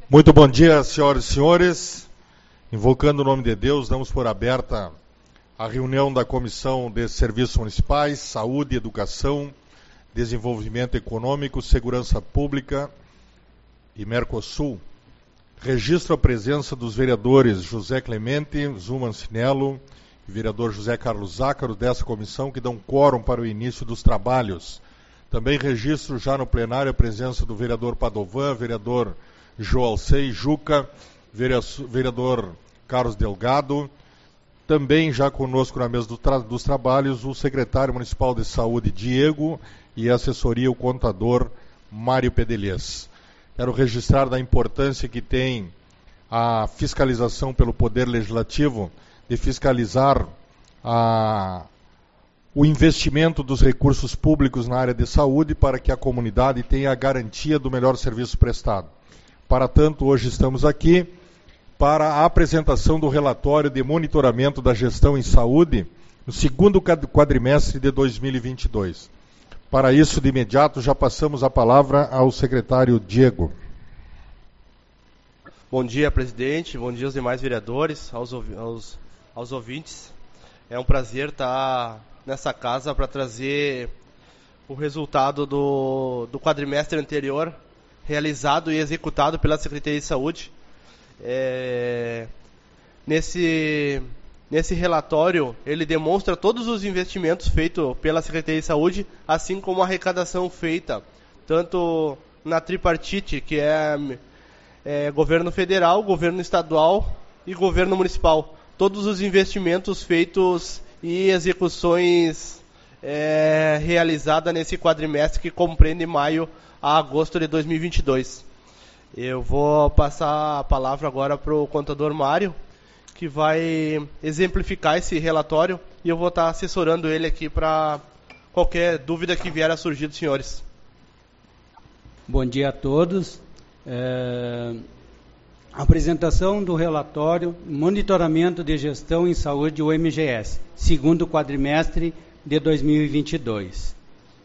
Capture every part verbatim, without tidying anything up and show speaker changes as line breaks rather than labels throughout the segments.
Muito bom dia, senhoras e senhores. Invocando o nome de Deus, damos por aberta a reunião da Comissão de Serviços Municipais, Saúde, Educação, Desenvolvimento Econômico, Segurança Pública e Mercosul. Registro a presença dos vereadores José Clemente, Zuma Ancinello e vereador José Carlos Zácaro dessa comissão, que dão quórum para o início dos trabalhos. Também registro já no plenário a presença do vereador Padovan, vereador Joalcei Juca, vereador Carlos Delgado. Também já conosco na mesa do tra- dos trabalhos o secretário municipal de saúde, Diego, e a assessoria, o contador Mário Pedelhês. Quero registrar da importância que tem a fiscalização pelo Poder Legislativo, de fiscalizar a, o investimento dos recursos públicos na área de saúde para que a comunidade tenha a garantia do melhor serviço prestado. Para tanto, hoje estamos aqui para a apresentação do relatório de monitoramento da gestão em saúde no segundo quadrimestre de dois mil e vinte e dois. Para isso, de imediato, já passamos a palavra ao secretário Diego.
Bom dia, presidente. Bom dia aos demais vereadores, aos, aos, aos ouvintes. É um prazer estar nessa casa para trazer o resultado do, do quadrimestre anterior, realizado e executado pela Secretaria de Saúde. É, nesse, nesse relatório, ele demonstra todos os investimentos feitos pela Secretaria de Saúde, assim como a arrecadação feita, tanto na tripartite, que é, é governo federal, governo estadual e governo municipal. Todos os investimentos feitos e execuções é, realizadas nesse quadrimestre, que compreende maio a agosto de dois mil e vinte e dois. Eu vou passar a palavra agora para o contador Mário, que vai exemplificar esse relatório, e eu vou estar assessorando ele aqui para qualquer dúvida que vier a surgir dos senhores.
Bom dia a todos. É... Apresentação do relatório Monitoramento de Gestão em Saúde, o M G S, segundo quadrimestre de dois mil e vinte e dois.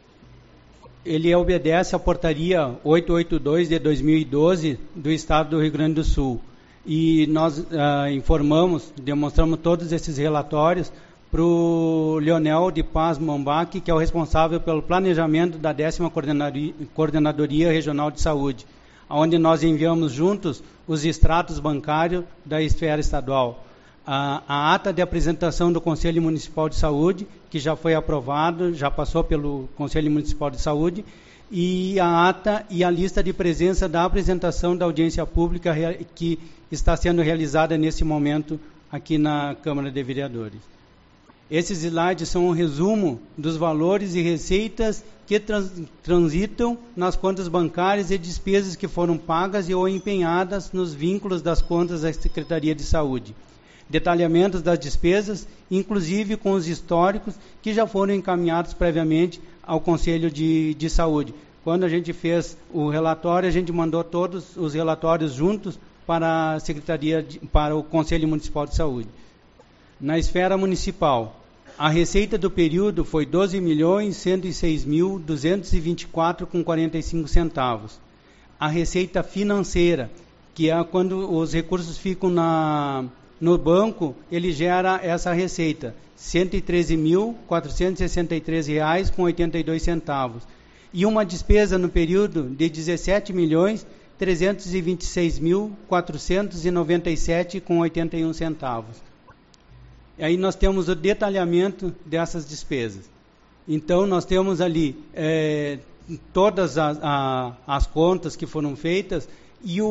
Ele obedece à portaria oitocentos e oitenta e dois de dois mil e doze do Estado do Rio Grande do Sul. E nós ah, informamos, demonstramos todos esses relatórios para o Leonel de Paz Mombac, que é o responsável pelo planejamento da décima Coordenadoria, Coordenadoria Regional de Saúde, onde nós enviamos juntos os extratos bancários da esfera estadual. A, a ata de apresentação do Conselho Municipal de Saúde, que já foi aprovado, já passou pelo Conselho Municipal de Saúde, e a ata e a lista de presença da apresentação da audiência pública que está sendo realizada nesse momento aqui na Câmara de Vereadores. Esses slides são um resumo dos valores e receitas que trans, transitam nas contas bancárias e despesas que foram pagas e ou empenhadas nos vínculos das contas da Secretaria de Saúde. Detalhamentos das despesas, inclusive com os históricos que já foram encaminhados previamente ao Conselho de, de Saúde. Quando a gente fez o relatório, a gente mandou todos os relatórios juntos para a Secretaria, de, para o Conselho Municipal de Saúde. Na esfera municipal, a receita do período foi doze milhões cento e seis mil duzentos e vinte e quatro reais com quarenta e cinco centavos. A receita financeira, que é quando os recursos ficam na... no banco, ele gera essa receita, cento e treze mil quatrocentos e sessenta e três reais com oitenta e dois centavos. E uma despesa no período de dezessete milhões trezentos e vinte e seis mil quatrocentos e noventa e sete reais com oitenta e um centavos. E aí nós temos o detalhamento dessas despesas. Então, nós temos ali é, todas as, a, as contas que foram feitas, e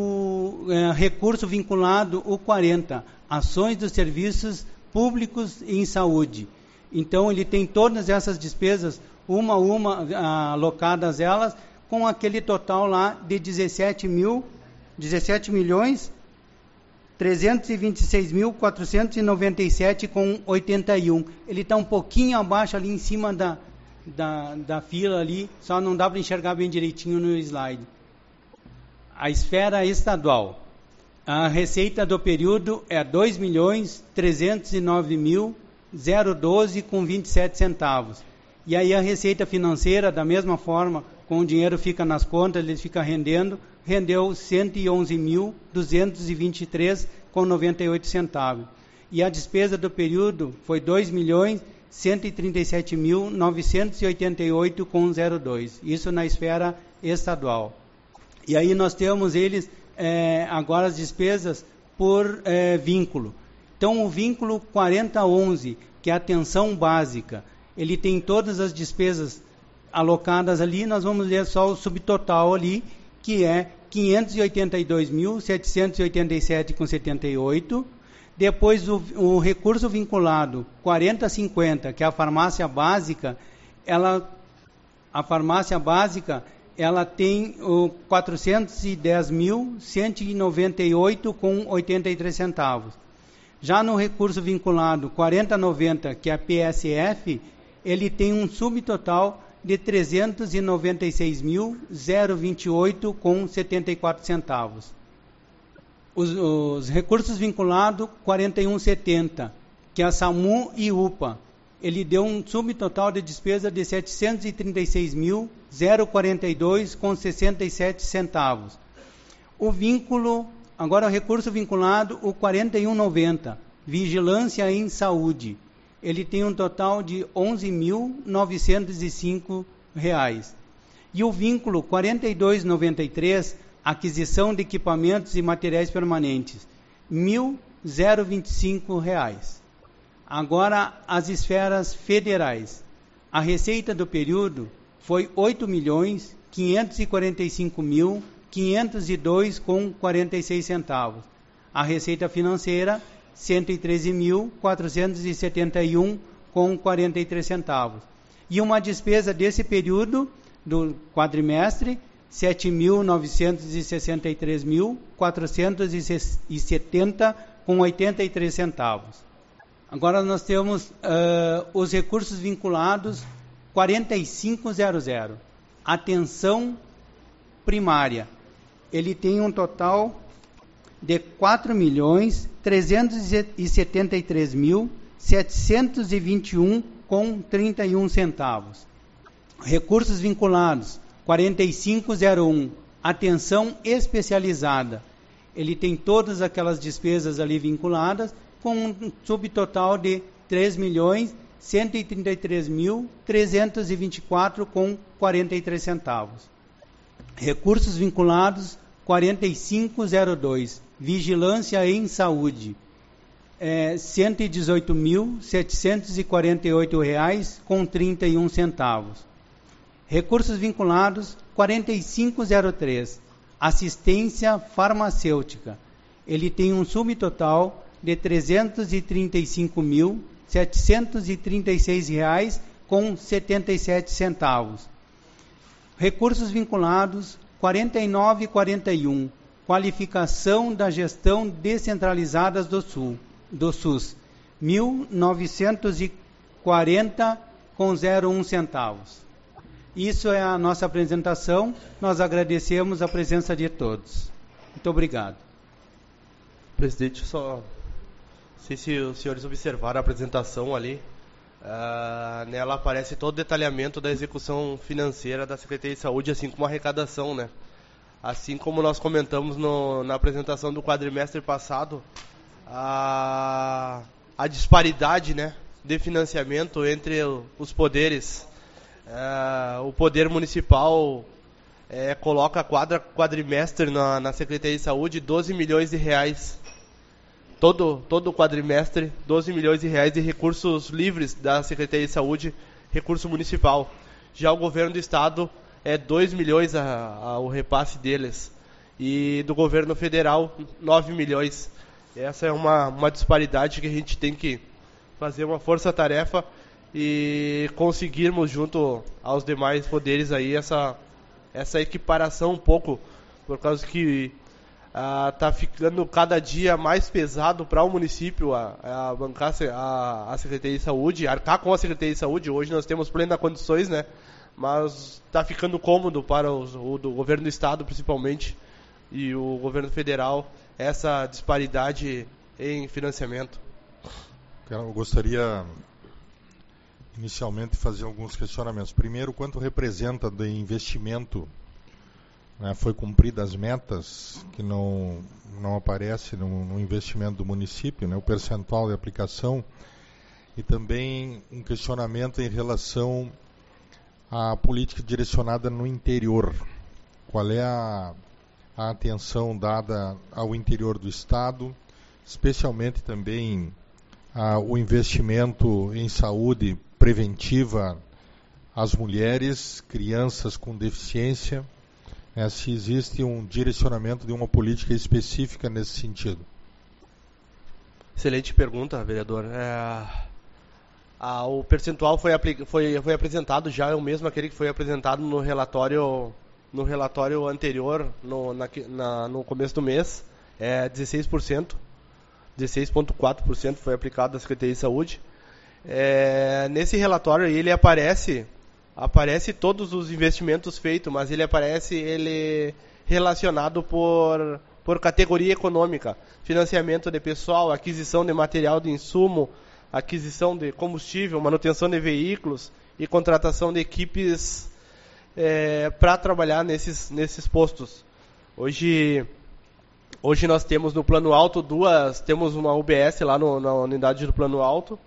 o é, recurso vinculado, o quarenta, ações dos serviços públicos em saúde. Então, ele tem todas essas despesas, uma a uma, alocadas elas, com aquele total lá de dezessete mil, dezessete milhões, trezentos e vinte e seis mil quatrocentos e noventa e sete com oitenta e um. Ele está um pouquinho abaixo ali em cima da, da, da fila ali, só não dá para enxergar bem direitinho no slide. A esfera estadual, a receita do período é dois milhões trezentos e nove mil doze com vinte e sete centavos. E aí a receita financeira, da mesma forma, com o dinheiro fica nas contas, ele fica rendendo, rendeu cento e onze mil, duzentos e vinte e três reais com noventa e oito centavos. E a despesa do período foi dois milhões, cento e trinta e sete mil, novecentos e oitenta e oito reais com zero dois. Isso na esfera estadual. E aí nós temos eles, é, agora as despesas por é, vínculo. Então, o vínculo quarenta onze, que é a atenção básica, ele tem todas as despesas alocadas ali, nós vamos ler só o subtotal ali, que é quinhentos e oitenta e dois mil, setecentos e oitenta e sete reais com setenta e oito. Depois, o, o recurso vinculado quarenta cinquenta, que é a farmácia básica, ela, a farmácia básica, ela tem o quatrocentos e dez mil, cento e noventa e oito reais com oitenta e três centavos. Já no recurso vinculado quarenta noventa, que é a P S F, ele tem um subtotal de trezentos e noventa e seis mil, vinte e oito reais com setenta e quatro centavos. Os, os recursos vinculados quarenta e um setenta, que é a SAMU e UPA, ele deu um subtotal de despesa de setecentos e trinta e seis mil, quarenta e dois reais com sessenta e sete centavos. O vínculo, agora o recurso vinculado, o quarenta e um noventa, Vigilância em Saúde, ele tem um total de onze mil, novecentos e cinco reais. E o vínculo quarenta e dois noventa e três, Aquisição de Equipamentos e Materiais Permanentes, mil, vinte e cinco reais. Agora, as esferas federais. A receita do período foi oito milhões, quinhentos e quarenta e cinco mil, quinhentos e dois reais com quarenta e seis centavos. A receita financeira, cento e treze mil, quatrocentos e setenta e um reais com quarenta e três centavos. E uma despesa desse período, do quadrimestre, sete milhões novecentos e sessenta e três mil, quatrocentos e setenta reais com oitenta e três centavos. Agora nós temos uh, os recursos vinculados quarenta e cinco zero zero. Atenção primária. Ele tem um total de quatro milhões trezentos e setenta e três mil, setecentos e vinte e um reais com trinta e um centavos. Recursos vinculados quarenta e cinco zero um. Atenção especializada. Ele tem todas aquelas despesas ali vinculadas, com um subtotal de três milhões, cento e trinta e três mil, trezentos e vinte e quatro reais com quarenta e três centavos. Recursos vinculados quarenta e cinco zero dois, Vigilância em Saúde, é, cento e dezoito mil, setecentos e quarenta e oito reais com trinta e um centavos. Recursos vinculados quarenta e cinco zero três, Assistência Farmacêutica. Ele tem um subtotal de trezentos e trinta e cinco mil, setecentos e trinta e seis reais com setenta e sete centavos. Recursos vinculados quarenta e nove quarenta e um, Qualificação da Gestão Descentralizadas do Sul, do SUS, mil novecentos e quarenta com zero um centavos. Isso é a nossa apresentação. Nós agradecemos a presença de todos. Muito obrigado.
Presidente, só não sei se os senhores observaram a apresentação ali. Uh, nela aparece todo o detalhamento da execução financeira da Secretaria de Saúde, assim como a arrecadação, né? Assim como nós comentamos no, na apresentação do quadrimestre passado, a, a disparidade, né, de financiamento entre os poderes. Uh, o poder municipal é, coloca quadra, quadrimestre na, na Secretaria de Saúde doze milhões de reais. Todo, todo quadrimestre, doze milhões de reais de recursos livres da Secretaria de Saúde, recurso municipal. Já o governo do estado é dois milhões a, a, o repasse deles. E do governo federal, nove milhões. Essa é uma, uma disparidade que a gente tem que fazer uma força-tarefa e conseguirmos, junto aos demais poderes, aí, essa, essa equiparação um pouco, por causa que está uh, ficando cada dia mais pesado para o município a, a bancar a, a Secretaria de Saúde, arcar com a Secretaria de Saúde. Hoje nós temos plenas condições, né? Mas está ficando cômodo para os, o do governo do estado, principalmente, e o governo federal, essa disparidade em financiamento.
Eu gostaria inicialmente fazer alguns questionamentos. Primeiro, quanto representa de investimento né, foi cumprida as metas, que não, não aparece no, no investimento do município, né, o percentual de aplicação, e também um questionamento em relação à política direcionada no interior. Qual é a, a atenção dada ao interior do Estado, especialmente também a, o investimento em saúde preventiva às mulheres, crianças com deficiência, né, se existe um direcionamento de uma política específica nesse sentido.
Excelente pergunta, vereador. É, a, o percentual foi, foi, foi apresentado já, é o mesmo aquele que foi apresentado no relatório, no relatório anterior, no, na, na, no começo do mês, é dezesseis por cento, dezesseis vírgula quatro por cento foi aplicado à Secretaria de Saúde. É, nesse relatório ele aparece, aparece todos os investimentos feitos, mas ele aparece ele relacionado por, por categoria econômica, financiamento de pessoal, aquisição de material de insumo, aquisição de combustível, manutenção de veículos e contratação de equipes é, para trabalhar nesses, nesses postos. Hoje, hoje nós temos no Plano Alto duas, temos uma U B S lá no, na unidade do Plano Alto.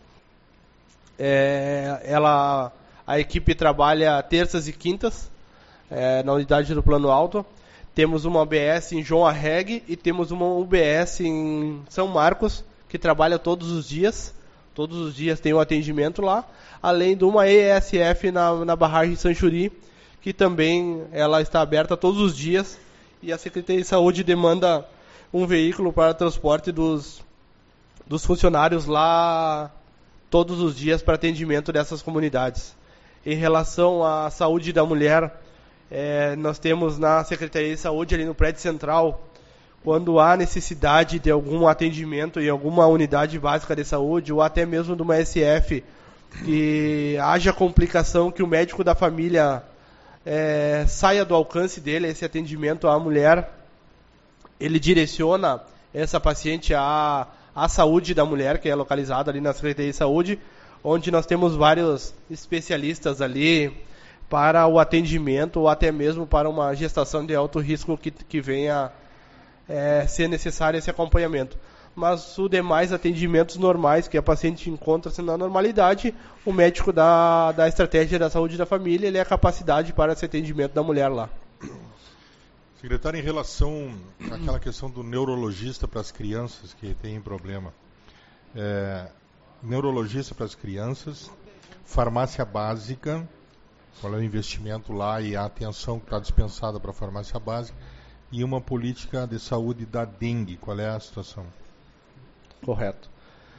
É, ela, a equipe trabalha terças e quintas é, na unidade do Plano Alto. Temos uma U B S em João Arregue e temos uma U B S em São Marcos, que trabalha todos os dias. Todos os dias tem um atendimento lá, além de uma E S F na, na barragem Sanchuri, que também ela está aberta todos os dias, e a Secretaria de Saúde demanda um veículo para transporte dos, dos funcionários lá todos os dias para atendimento dessas comunidades. Em relação à saúde da mulher, é, nós temos na Secretaria de Saúde, ali no prédio central, quando há necessidade de algum atendimento em alguma unidade básica de saúde, ou até mesmo de uma S F, que haja complicação, que o médico da família é, saia do alcance dele, esse atendimento à mulher, ele direciona essa paciente à a saúde da mulher, que é localizada ali na Secretaria de Saúde, onde nós temos vários especialistas ali para o atendimento ou até mesmo para uma gestação de alto risco que, que venha é, ser necessário esse acompanhamento. Mas os demais atendimentos normais, que a paciente encontra-se na normalidade, o médico da, da estratégia da saúde da família, ele é a capacidade para esse atendimento da mulher lá.
Secretário, em relação àquela questão do neurologista para as crianças que têm problema, é, neurologista para as crianças, farmácia básica, qual é o investimento lá e a atenção que está dispensada para a farmácia básica, e uma política de saúde da dengue, qual é a situação?
Correto.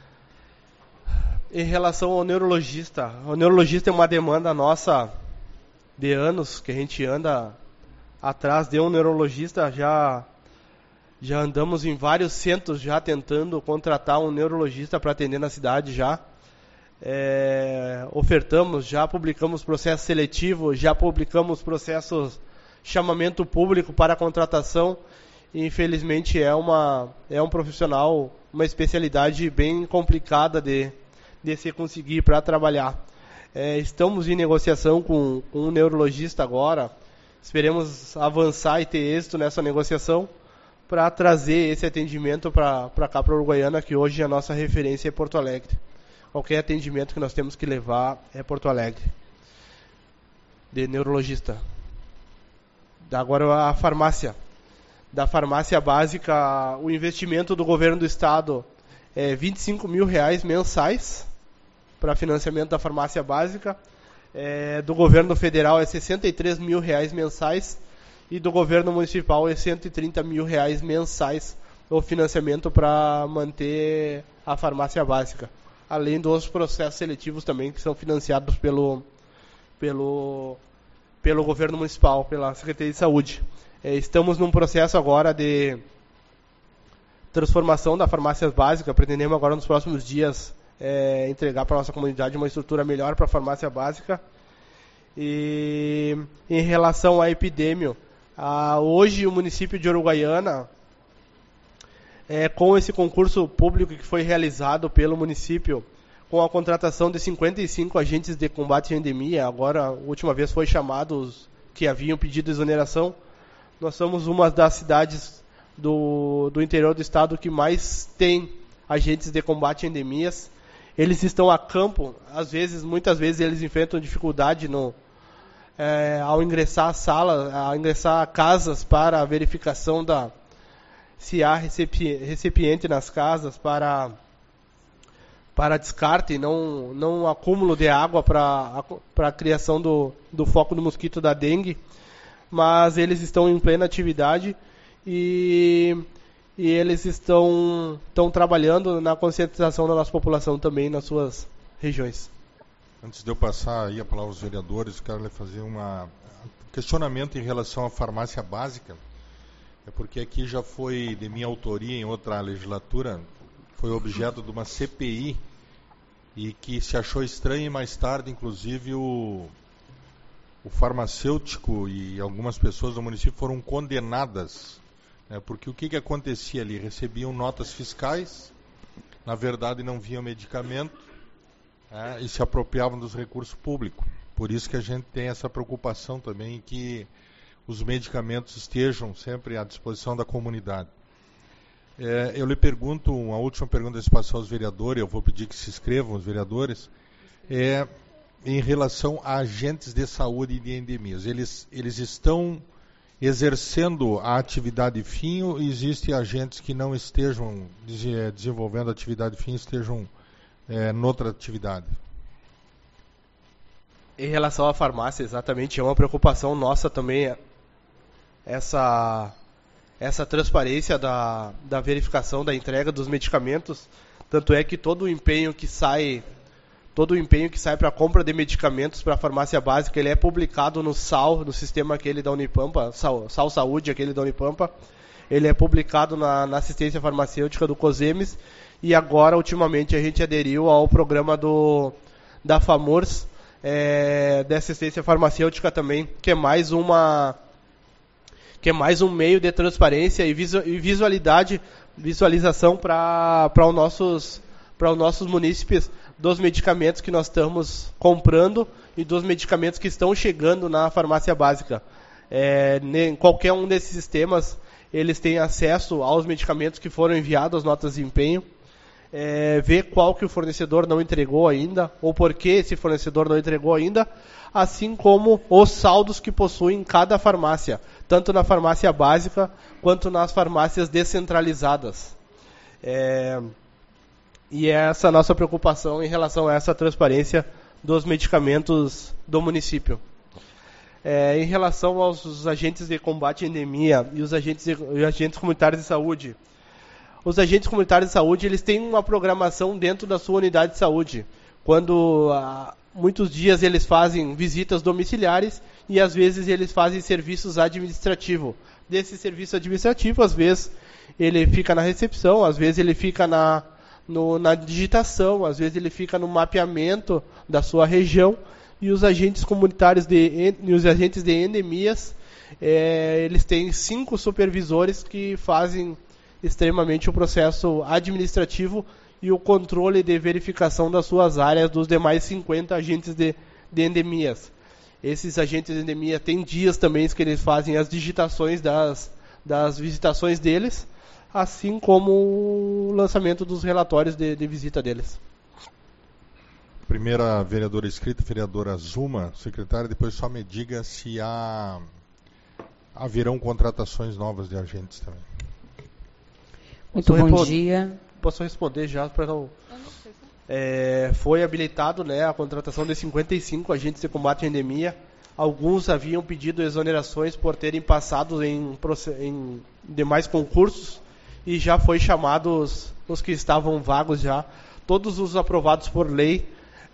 Em relação ao neurologista, o neurologista é uma demanda nossa de anos, que a gente anda atrás de um neurologista, já, já andamos em vários centros já tentando contratar um neurologista para atender na cidade já. É, ofertamos, já publicamos processo seletivo, já publicamos processos chamamento público para contratação. E, infelizmente é, uma, é um profissional, uma especialidade bem complicada de, de se conseguir para trabalhar. É, estamos em negociação com, com um neurologista agora. Esperemos avançar e ter êxito nessa negociação para trazer esse atendimento para cá, para Uruguaiana, que hoje a nossa referência é Porto Alegre. Qualquer atendimento que nós temos que levar é Porto Alegre, de neurologista. Agora a farmácia. Da farmácia básica, o investimento do governo do estado é vinte e cinco mil reais mensais para financiamento da farmácia básica. É, do governo federal é sessenta e três mil reais mensais e do governo municipal é cento e trinta mil reais mensais o financiamento para manter a farmácia básica, além dos processos seletivos também que são financiados pelo pelo pelo governo municipal, pela Secretaria de Saúde. É, estamos num processo agora de transformação da farmácia básica, pretendemos agora nos próximos dias É, entregar para a nossa comunidade uma estrutura melhor para a farmácia básica. E em relação à epidemia, a, hoje o município de Uruguaiana, é, com esse concurso público que foi realizado pelo município, com a contratação de cinquenta e cinco agentes de combate à endemia, agora a última vez foi chamado os que haviam pedido exoneração, Nós somos uma das cidades do, do interior do estado que mais tem agentes de combate a endemias. Eles estão a campo, às vezes, muitas vezes eles enfrentam dificuldade no, é, ao ingressar a sala, ao ingressar a casas para a verificação da se há recipiente nas casas para para descarte, não não acúmulo de água para para a criação do, do foco do mosquito da dengue, mas eles estão em plena atividade e e eles estão estão trabalhando na conscientização da nossa população também nas suas regiões.
Antes de eu passar aí a palavra aos vereadores, quero lhe fazer uma, um questionamento em relação à farmácia básica. É porque aqui já foi, de minha autoria, em outra legislatura, foi objeto de uma C P I e que se achou estranho e mais tarde, inclusive, o, o farmacêutico e algumas pessoas do município foram condenadas. Né, porque o que, que acontecia ali? Recebiam notas fiscais, na verdade não vinha medicamento, né, e se apropriavam dos recursos públicos. Por isso que a gente tem essa preocupação também que os medicamentos estejam sempre à disposição da comunidade. É, eu lhe pergunto, uma última pergunta a passar aos vereadores, eu vou pedir que se inscrevam os vereadores, é, em relação a agentes de saúde e de endemias. Eles, eles estão exercendo a atividade fim ou existem agentes que não estejam desenvolvendo a atividade fim, estejam é, noutra atividade?
Em relação à farmácia, exatamente, é uma preocupação nossa também essa, essa transparência da, da verificação da entrega dos medicamentos. Tanto é que todo o empenho que sai, todo o empenho que sai para a compra de medicamentos para a farmácia básica, ele é publicado no S A U, no sistema aquele da Unipampa, S A U, S A U Saúde, aquele da Unipampa. Ele é publicado na, na assistência farmacêutica do COSEMES e agora, ultimamente, a gente aderiu ao programa do, da FAMURS, é, de assistência farmacêutica também, que é mais uma... que é mais um meio de transparência e visualidade, visualização para os nossos, para os nossos munícipes dos medicamentos que nós estamos comprando e dos medicamentos que estão chegando na farmácia básica. É, em qualquer um desses sistemas, eles têm acesso aos medicamentos que foram enviados, as notas de empenho, é, ver qual que o fornecedor não entregou ainda, ou por que esse fornecedor não entregou ainda, assim como os saldos que possuem cada farmácia, tanto na farmácia básica quanto nas farmácias descentralizadas. É, e é essa a nossa preocupação em relação a essa transparência dos medicamentos do município. É, em relação aos agentes de combate à endemia e os agentes, de, os agentes comunitários de saúde, os agentes comunitários de saúde eles têm uma programação dentro da sua unidade de saúde, quando ah, muitos dias eles fazem visitas domiciliares e às vezes eles fazem serviços administrativos. Desse serviço administrativo, às vezes ele fica na recepção, às vezes ele fica na, no, na digitação, às vezes ele fica no mapeamento da sua região, e os agentes comunitários de, e os agentes de endemias, é, eles têm cinco supervisores que fazem extremamente o processo administrativo e o controle de verificação das suas áreas dos demais cinquenta agentes de, de endemias. Esses agentes de endemia têm dias também que eles fazem as digitações das, das visitações deles, assim como o lançamento dos relatórios de, de visita deles.
Primeira vereadora inscrita, vereadora Zuma, secretária, depois só me diga se há, haverão contratações novas de agentes também.
Muito bom dia.
Posso responder já para não... É, foi habilitado, né, a contratação de cinquenta e cinco agentes de combate à endemia. Alguns haviam pedido exonerações por terem passado em, em demais concursos e já foi chamados os que estavam vagos já. Todos os aprovados por lei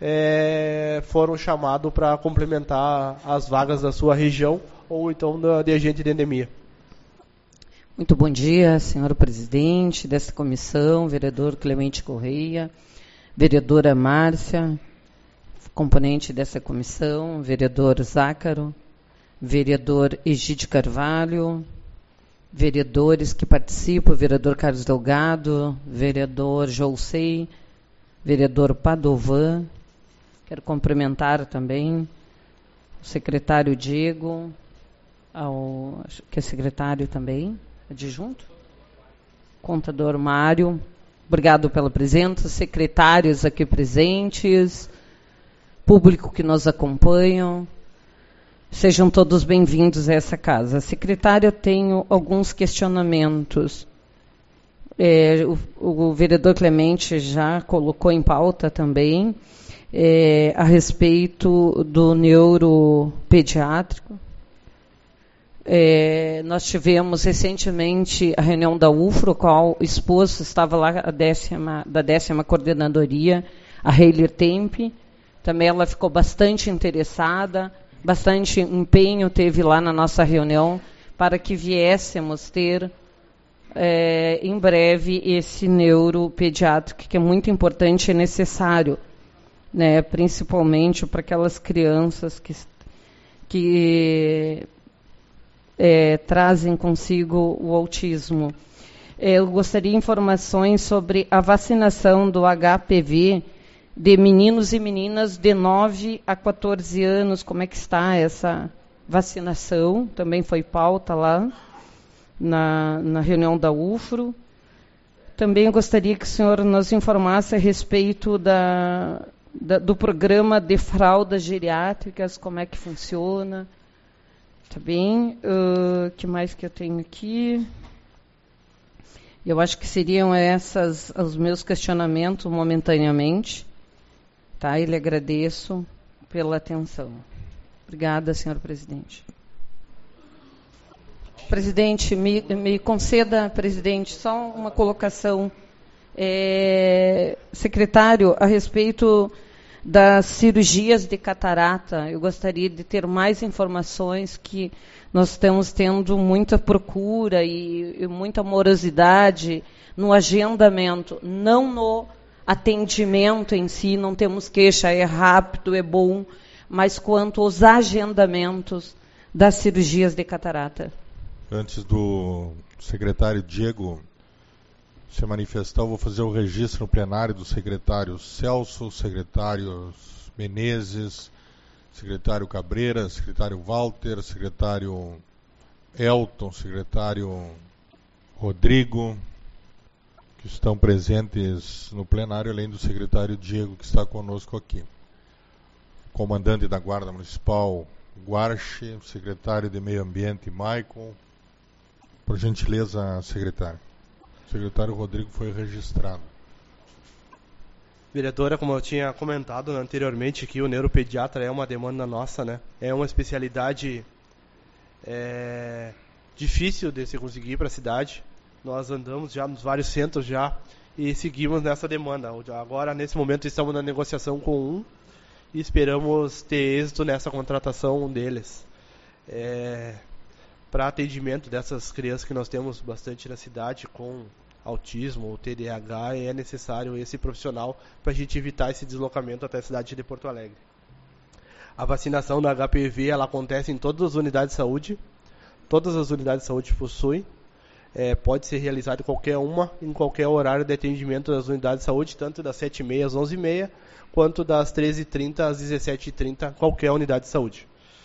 é, foram chamados para complementar as vagas da sua região ou então da, de agente de endemia.
Muito bom dia, senhor presidente dessa comissão, vereador Clemente Correia, vereadora Márcia, componente dessa comissão, vereador Zácaro, vereador Egídio Carvalho, vereadores que participam, vereador Carlos Delgado, vereador Jousei, vereador Padovan. Quero cumprimentar também o secretário Diego, ao acho que é secretário também, adjunto, contador Mário, obrigado pela presença, secretários aqui presentes, público que nos acompanham, sejam todos bem-vindos a essa casa. Secretário, eu tenho alguns questionamentos. É, o, o vereador Clemente já colocou em pauta também, é, a respeito do neuropediátrico. É, nós tivemos recentemente a reunião da U F R O, qual o esposo estava lá a décima, da décima coordenadoria, a Heiler Tempe. Também ela ficou bastante interessada, bastante empenho teve lá na nossa reunião para que viéssemos ter é, em breve esse neuropediátrico, que é muito importante e necessário, né, principalmente para aquelas crianças que, que é, trazem consigo o autismo. Eu gostaria de informações sobre a vacinação do H P V de meninos e meninas de nove a quatorze anos, como é que está essa vacinação? Também foi pauta lá na, na reunião da U F R O. Também gostaria que o senhor nos informasse a respeito da, da, do programa de fraldas geriátricas, como é que funciona. Tá bem? O uh, que mais que eu tenho aqui? Eu acho que seriam esses os meus questionamentos momentaneamente. Tá? E lhe agradeço pela atenção. Obrigada, senhor presidente. Presidente, me, me conceda, presidente, só uma colocação. É, secretário, a respeito das cirurgias de catarata, eu gostaria de ter mais informações, que nós estamos tendo muita procura e, e muita morosidade no agendamento, não no atendimento em si, não temos queixa, é rápido, é bom, mas quanto aos agendamentos das cirurgias de catarata.
Antes do secretário Diego se manifestar, eu vou fazer o registro no plenário do secretário Celso, secretário Menezes, secretário Cabreira, secretário Walter, secretário Elton, secretário Rodrigo, que estão presentes no plenário, além do secretário Diego, que está conosco aqui. Comandante da Guarda Municipal, Guarche, secretário de Meio Ambiente, Maicon. Por gentileza, secretário. O secretário Rodrigo foi registrado.
Vereadora, como eu tinha comentado anteriormente, que o neuropediatra é uma demanda nossa, né? É uma especialidade é, difícil de se conseguir para a cidade. Nós andamos já nos vários centros já e seguimos nessa demanda. Agora, nesse momento, estamos na negociação com um e esperamos ter êxito nessa contratação deles. É, para atendimento dessas crianças que nós temos bastante na cidade com autismo ou T D A H, é necessário esse profissional para a gente evitar esse deslocamento até a cidade de Porto Alegre. A vacinação da H P V ela acontece em todas as unidades de saúde. Todas as unidades de saúde possuem. É, pode ser realizada qualquer uma, em qualquer horário de atendimento das unidades de saúde, tanto das sete e meia às onze e meia, quanto das treze e trinta às dezessete e trinta, qualquer unidade de saúde.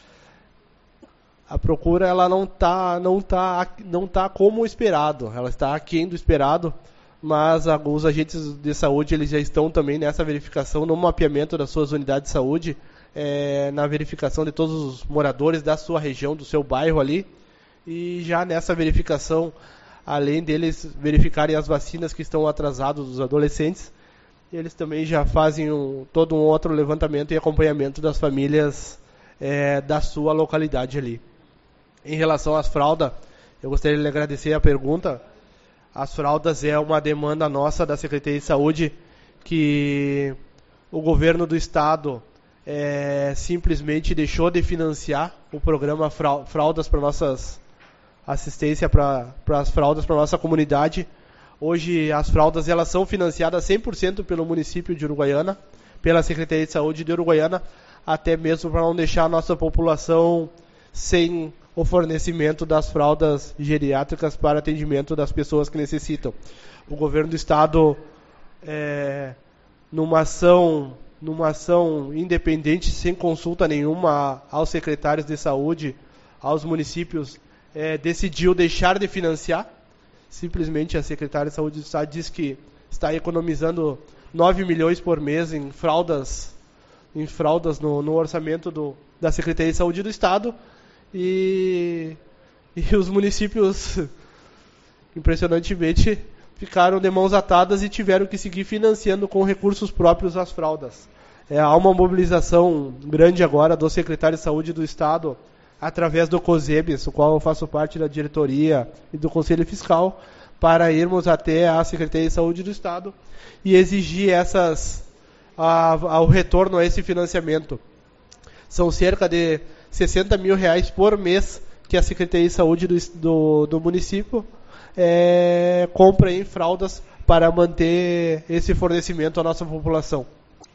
A procura ela não está não tá, não tá como esperado, ela está aquém do esperado, mas alguns agentes de saúde eles já estão também nessa verificação, no mapeamento das suas unidades de saúde, é, na verificação de todos os moradores da sua região, do seu bairro ali, e já nessa verificação, além deles verificarem as vacinas que estão atrasadas dos adolescentes, eles também já fazem um, todo um outro levantamento e acompanhamento das famílias é, da sua localidade ali. Em relação às fraldas, eu gostaria de agradecer a pergunta. As fraldas é uma demanda nossa da Secretaria de Saúde, que o governo do estado é, simplesmente deixou de financiar o programa Fraldas para nossas assistência para as fraldas para nossa comunidade. Hoje as fraldas elas são financiadas cem por cento pelo município de Uruguaiana, pela Secretaria de Saúde de Uruguaiana, até mesmo para não deixar a nossa população sem o fornecimento das fraldas geriátricas para atendimento das pessoas que necessitam. O governo do estado, é, numa ação, numa ação independente, sem consulta nenhuma aos secretários de saúde, aos municípios, é, decidiu deixar de financiar. Simplesmente a secretária de Saúde do Estado diz que está economizando nove milhões por mês em fraldas, em fraldas no, no orçamento do, da Secretaria de Saúde do Estado. E, e os municípios, impressionantemente, ficaram de mãos atadas e tiveram que seguir financiando com recursos próprios as fraldas. É, há uma mobilização grande agora do secretário de Saúde do Estado, através do COSEBES, o qual eu faço parte da diretoria e do Conselho Fiscal, para irmos até a Secretaria de Saúde do Estado e exigir essas, a, a, o retorno a esse financiamento. São cerca de sessenta mil reais por mês que a Secretaria de Saúde do, do, do município é, compra em fraldas para manter esse fornecimento à nossa população.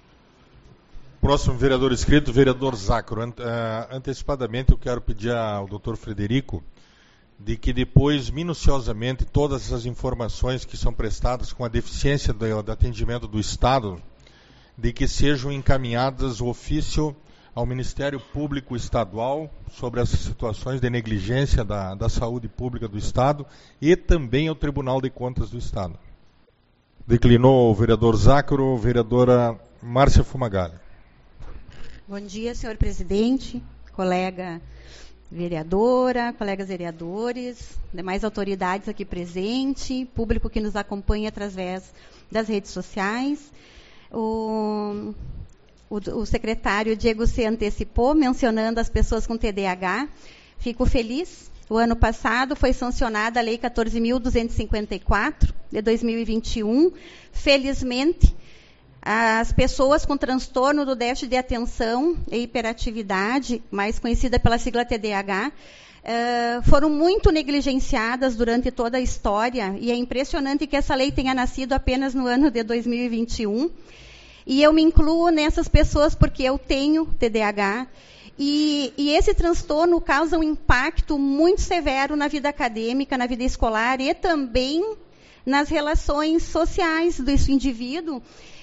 Próximo vereador inscrito, vereador Zacro. Ante, uh, antecipadamente eu quero pedir ao doutor Frederico de que depois, minuciosamente, todas essas informações que são prestadas com a deficiência do, do atendimento do Estado, de que sejam encaminhadas o ofício ao Ministério Público Estadual sobre essas situações de negligência da, da saúde pública do Estado e também ao Tribunal de Contas do Estado. Declinou o vereador Zacro, vereadora Márcia Fumagalli.
Bom dia, senhor presidente, colega vereadora, colegas vereadores, demais autoridades aqui presentes, público que nos acompanha através das redes sociais. O, o, o secretário Diego se antecipou, mencionando as pessoas com T D A H. Fico feliz. O ano passado foi sancionada a Lei quatorze mil duzentos e cinquenta e quatro, de dois mil e vinte e um. Felizmente, as pessoas com transtorno do déficit de atenção e hiperatividade, mais conhecida pela sigla T D A H, uh, foram muito negligenciadas durante toda a história, e é impressionante que essa lei tenha nascido apenas no ano de dois mil e vinte e um. E eu me incluo nessas pessoas porque eu tenho T D A H, e, e esse transtorno causa um impacto muito severo na vida acadêmica, na vida escolar e também nas relações sociais desse indivíduo.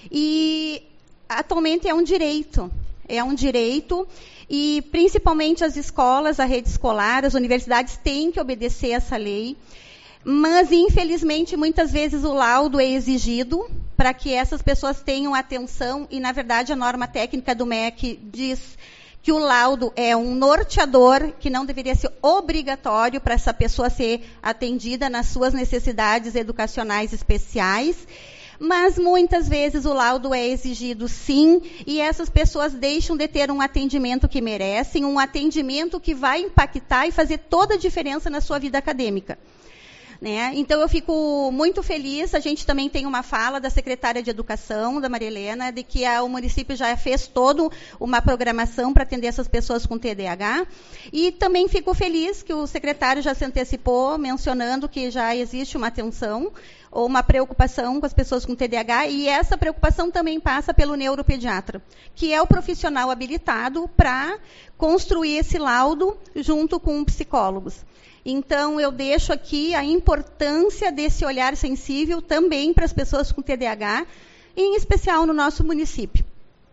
E atualmente é um direito, é um direito e principalmente as escolas, a rede escolar, as universidades têm que obedecer essa lei, mas infelizmente muitas vezes o laudo é exigido para que essas pessoas tenham atenção e na verdade a norma técnica do M E C diz que o laudo é um norteador que não deveria ser obrigatório para essa pessoa ser atendida nas suas necessidades educacionais especiais. Mas muitas vezes o laudo é exigido sim, e essas pessoas deixam de ter um atendimento que merecem, um atendimento que vai impactar e fazer toda a diferença na sua vida acadêmica. Né? Então eu fico muito feliz, a gente também tem uma fala da secretária de Educação, da Maria Helena, de que a, o município já fez toda uma programação para atender essas pessoas com T D A H, e também fico feliz que o secretário já se antecipou, mencionando que já existe uma atenção, ou uma preocupação com as pessoas com T D A H, e essa preocupação também passa pelo neuropediatra, que é o profissional habilitado para construir esse laudo junto com psicólogos. Então, eu deixo aqui a importância desse olhar sensível também para as pessoas com T D A H, em especial no nosso município.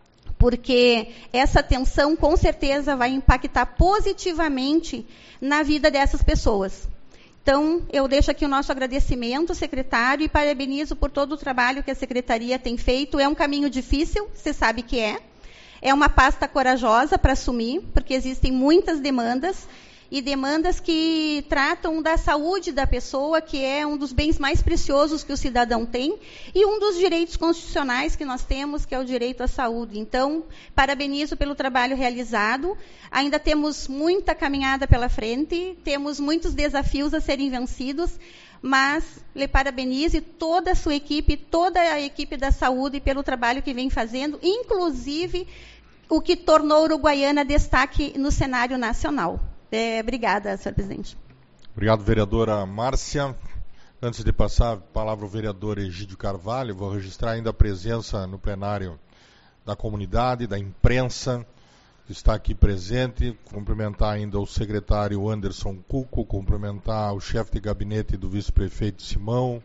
Porque essa atenção, com certeza, vai impactar positivamente na vida dessas pessoas. Então, eu deixo aqui o nosso agradecimento, secretário, e parabenizo por todo o trabalho que a secretaria tem feito. É um caminho difícil, você sabe que é. É uma pasta corajosa para assumir, porque existem muitas demandas, e demandas que tratam da saúde da pessoa, que é um dos bens mais preciosos que o cidadão tem, e um dos direitos constitucionais que nós temos, que é o direito à saúde. Então, parabenizo pelo trabalho realizado. Ainda temos muita caminhada pela frente, temos muitos desafios a serem vencidos, mas lhe parabenizo e toda a sua equipe, toda a equipe da saúde pelo trabalho que vem fazendo, inclusive o que tornou Uruguaiana destaque no cenário nacional. É, obrigada, senhor presidente.
Obrigado, vereadora Márcia. Antes de passar a palavra ao vereador Egídio Carvalho, vou registrar ainda a presença no plenário da comunidade, da imprensa, que está aqui presente, cumprimentar ainda o secretário Anderson Cuco, cumprimentar o chefe de gabinete do vice-prefeito Simão,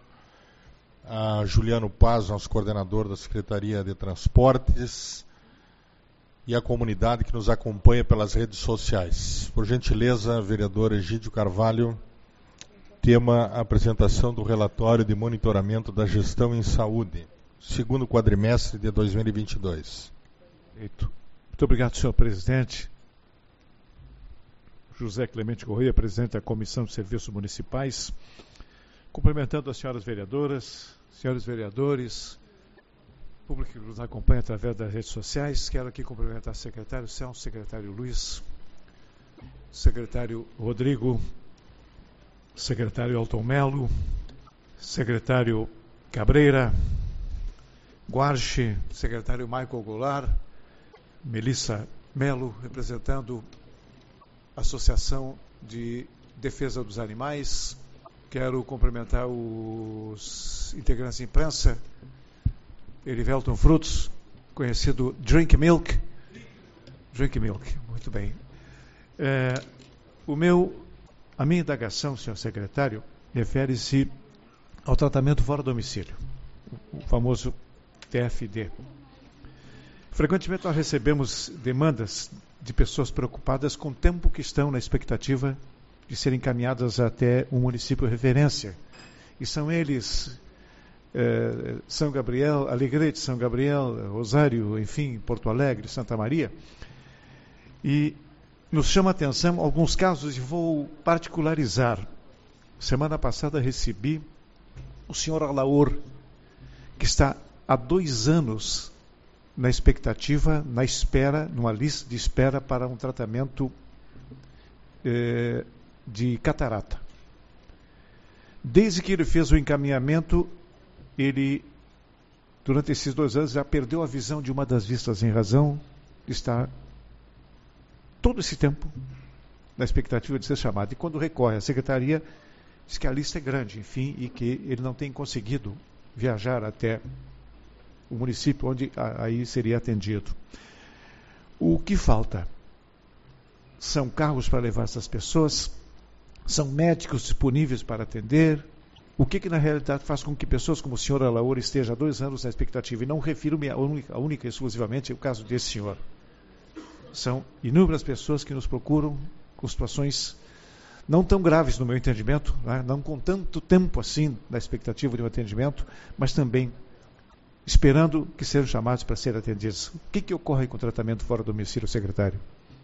a Juliano Paz, nosso coordenador da Secretaria de Transportes, e a comunidade que nos acompanha pelas redes sociais. Por gentileza, vereador Egídio Carvalho, tema apresentação do relatório de monitoramento da gestão em saúde, segundo quadrimestre de dois mil e vinte e dois.
Muito obrigado, senhor presidente. José Clemente Correia, presidente da Comissão de Serviços Municipais. Cumprimentando as senhoras vereadoras, senhores vereadores, público que nos acompanha através das redes sociais. Quero aqui cumprimentar o secretário Celso, secretário Luiz, secretário Rodrigo, secretário Alton Melo, secretário Cabreira, Guarche, secretário Michael Goulart, Melissa Melo, representando a Associação de Defesa dos Animais. Quero cumprimentar os integrantes de imprensa, Erivelton Frutos, conhecido Drink Milk. Drink Milk, muito bem. É, o meu, a minha indagação, senhor secretário, refere-se ao tratamento fora do domicílio, o famoso T F D. Frequentemente nós recebemos demandas de pessoas preocupadas com o tempo que estão na expectativa de serem encaminhadas até um município referência. E são eles eh, São Gabriel, Alegrete, São Gabriel, Rosário, enfim, Porto Alegre, Santa Maria. E nos chama a atenção alguns casos, e vou particularizar. Semana passada recebi o senhor Alaor, que está há dois anos na expectativa, na espera, numa lista de espera para um tratamento eh, de catarata. Desde que ele fez o encaminhamento, ele, durante esses dois anos, já perdeu a visão de uma das vistas em razão de estar todo esse tempo na expectativa de ser chamado. E quando recorre à secretaria, diz que a lista é grande, enfim, e que ele não tem conseguido viajar até o município onde aí seria atendido. O que falta? São carros para levar essas pessoas? São médicos disponíveis para atender? O que, que na realidade faz com que pessoas como o senhor Alaor esteja há dois anos na expectativa? E não refiro-me a única, a única exclusivamente ao caso desse senhor. São inúmeras pessoas que nos procuram com situações não tão graves no meu entendimento, né? Não com tanto tempo assim na expectativa de um atendimento, mas também esperando que sejam chamados para serem atendidos. O que, que ocorre com o tratamento fora do domicílio, secretário?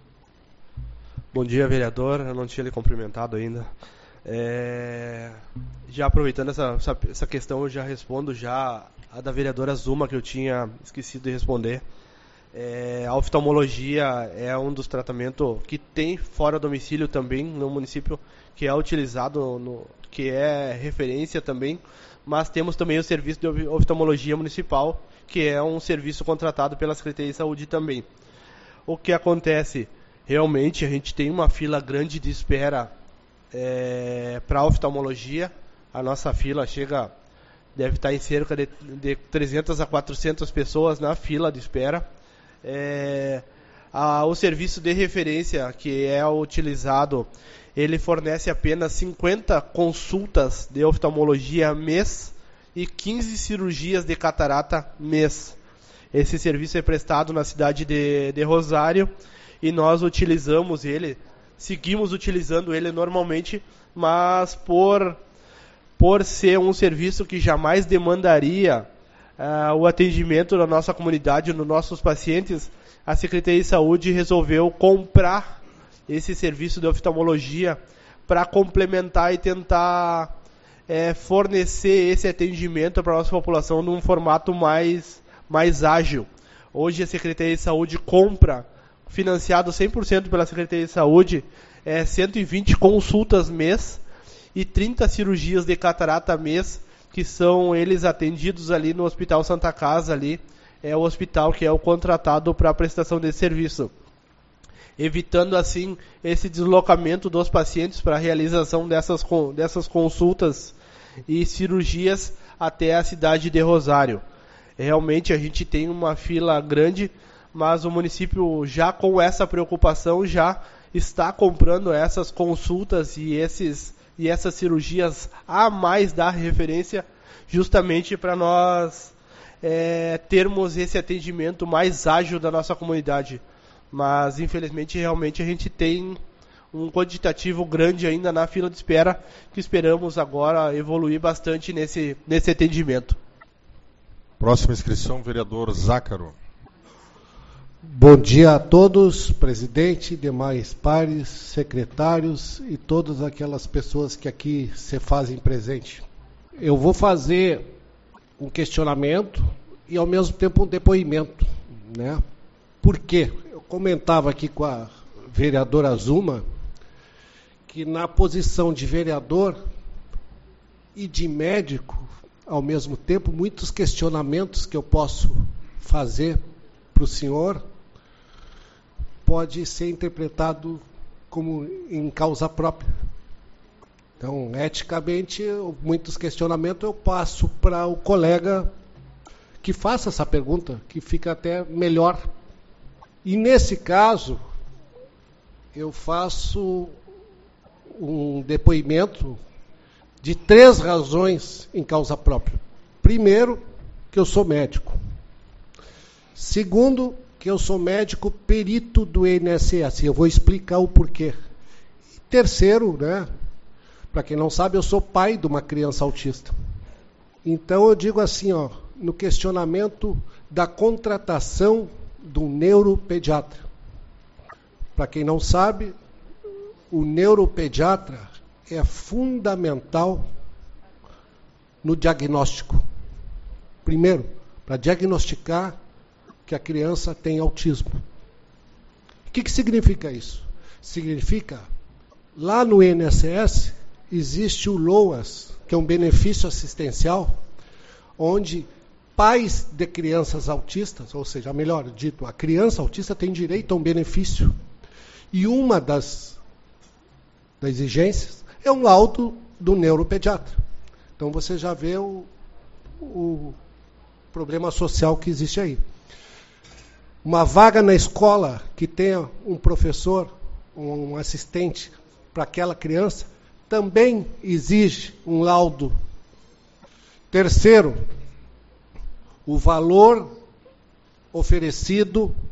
Bom dia, vereador. Eu não tinha lhe cumprimentado ainda. É... Já aproveitando essa, essa, essa questão, eu já respondo já a da vereadora Zuma, que eu tinha esquecido de responder. É, a oftalmologia é um dos tratamentos que tem fora do domicílio também no município, que é utilizado, no, que é referência também, mas temos também o serviço de oftalmologia municipal, que é um serviço contratado pela Secretaria de Saúde também. O que acontece? Realmente a gente tem uma fila grande de espera é, para oftalmologia. A nossa fila chega, deve estar em cerca de, de trezentas a quatrocentas pessoas na fila de espera. É, a, o serviço de referência que é utilizado, ele fornece apenas cinquenta consultas de oftalmologia mês e quinze cirurgias de catarata mês. Esse serviço é prestado na cidade de, de Rosário e nós utilizamos ele, seguimos utilizando ele normalmente, mas por, por ser um serviço que jamais demandaria Uh, o atendimento da nossa comunidade, nos nossos pacientes, a Secretaria de Saúde resolveu comprar esse serviço de oftalmologia para complementar e tentar é, fornecer esse atendimento para a nossa população num formato mais, mais ágil. Hoje a Secretaria de Saúde compra, financiado cem por cento pela Secretaria de Saúde, é, cento e vinte consultas mês e trinta cirurgias de catarata mês, que são eles atendidos ali no Hospital Santa Casa, ali é o hospital que é o contratado para a prestação desse serviço, evitando assim esse deslocamento dos pacientes para a realização dessas, dessas consultas e cirurgias até a cidade de Rosário. Realmente a gente tem uma fila grande, mas o município já com essa preocupação já está comprando essas consultas e esses e essas cirurgias a mais da referência, justamente para nós é, termos esse atendimento mais ágil da nossa comunidade. mas infelizmente realmente a gente tem um quantitativo grande ainda na fila de espera, que esperamos agora evoluir bastante nesse, nesse atendimento.
Próxima inscrição, vereador Zácaro.
Bom dia a todos, presidente, demais pares, secretários e todas aquelas pessoas que aqui se fazem presente. Eu vou fazer um questionamento e ao mesmo tempo um depoimento, né? Por quê? Eu comentava aqui com a vereadora Zuma que na posição de vereador e de médico, ao mesmo tempo, muitos questionamentos que eu posso fazer para o senhor pode ser interpretado como em causa própria. Então, eticamente, eu, muitos questionamentos eu passo para o colega que faça essa pergunta, que fica até melhor. E nesse caso, eu faço um depoimento de três razões em causa própria. Primeiro, que eu sou médico. Segundo, que eu sou médico perito do I N S S. Eu vou explicar o porquê. E terceiro, né, para quem não sabe, eu sou pai de uma criança autista. Então eu digo assim, ó, no questionamento da contratação do neuropediatra. Para quem não sabe, o neuropediatra é fundamental no diagnóstico. Primeiro, para diagnosticar que a criança tem autismo. O que, que significa isso? Significa, lá no I N S S, existe o LOAS, que é um benefício assistencial, onde pais de crianças autistas, ou seja, melhor dito, a criança autista tem direito a um benefício. E uma das, das exigências é um laudo do neuropediatra. Então você já vê o, o problema social que existe aí. Uma vaga na escola que tenha um professor, um assistente para aquela criança, também exige um laudo. Terceiro, o valor oferecido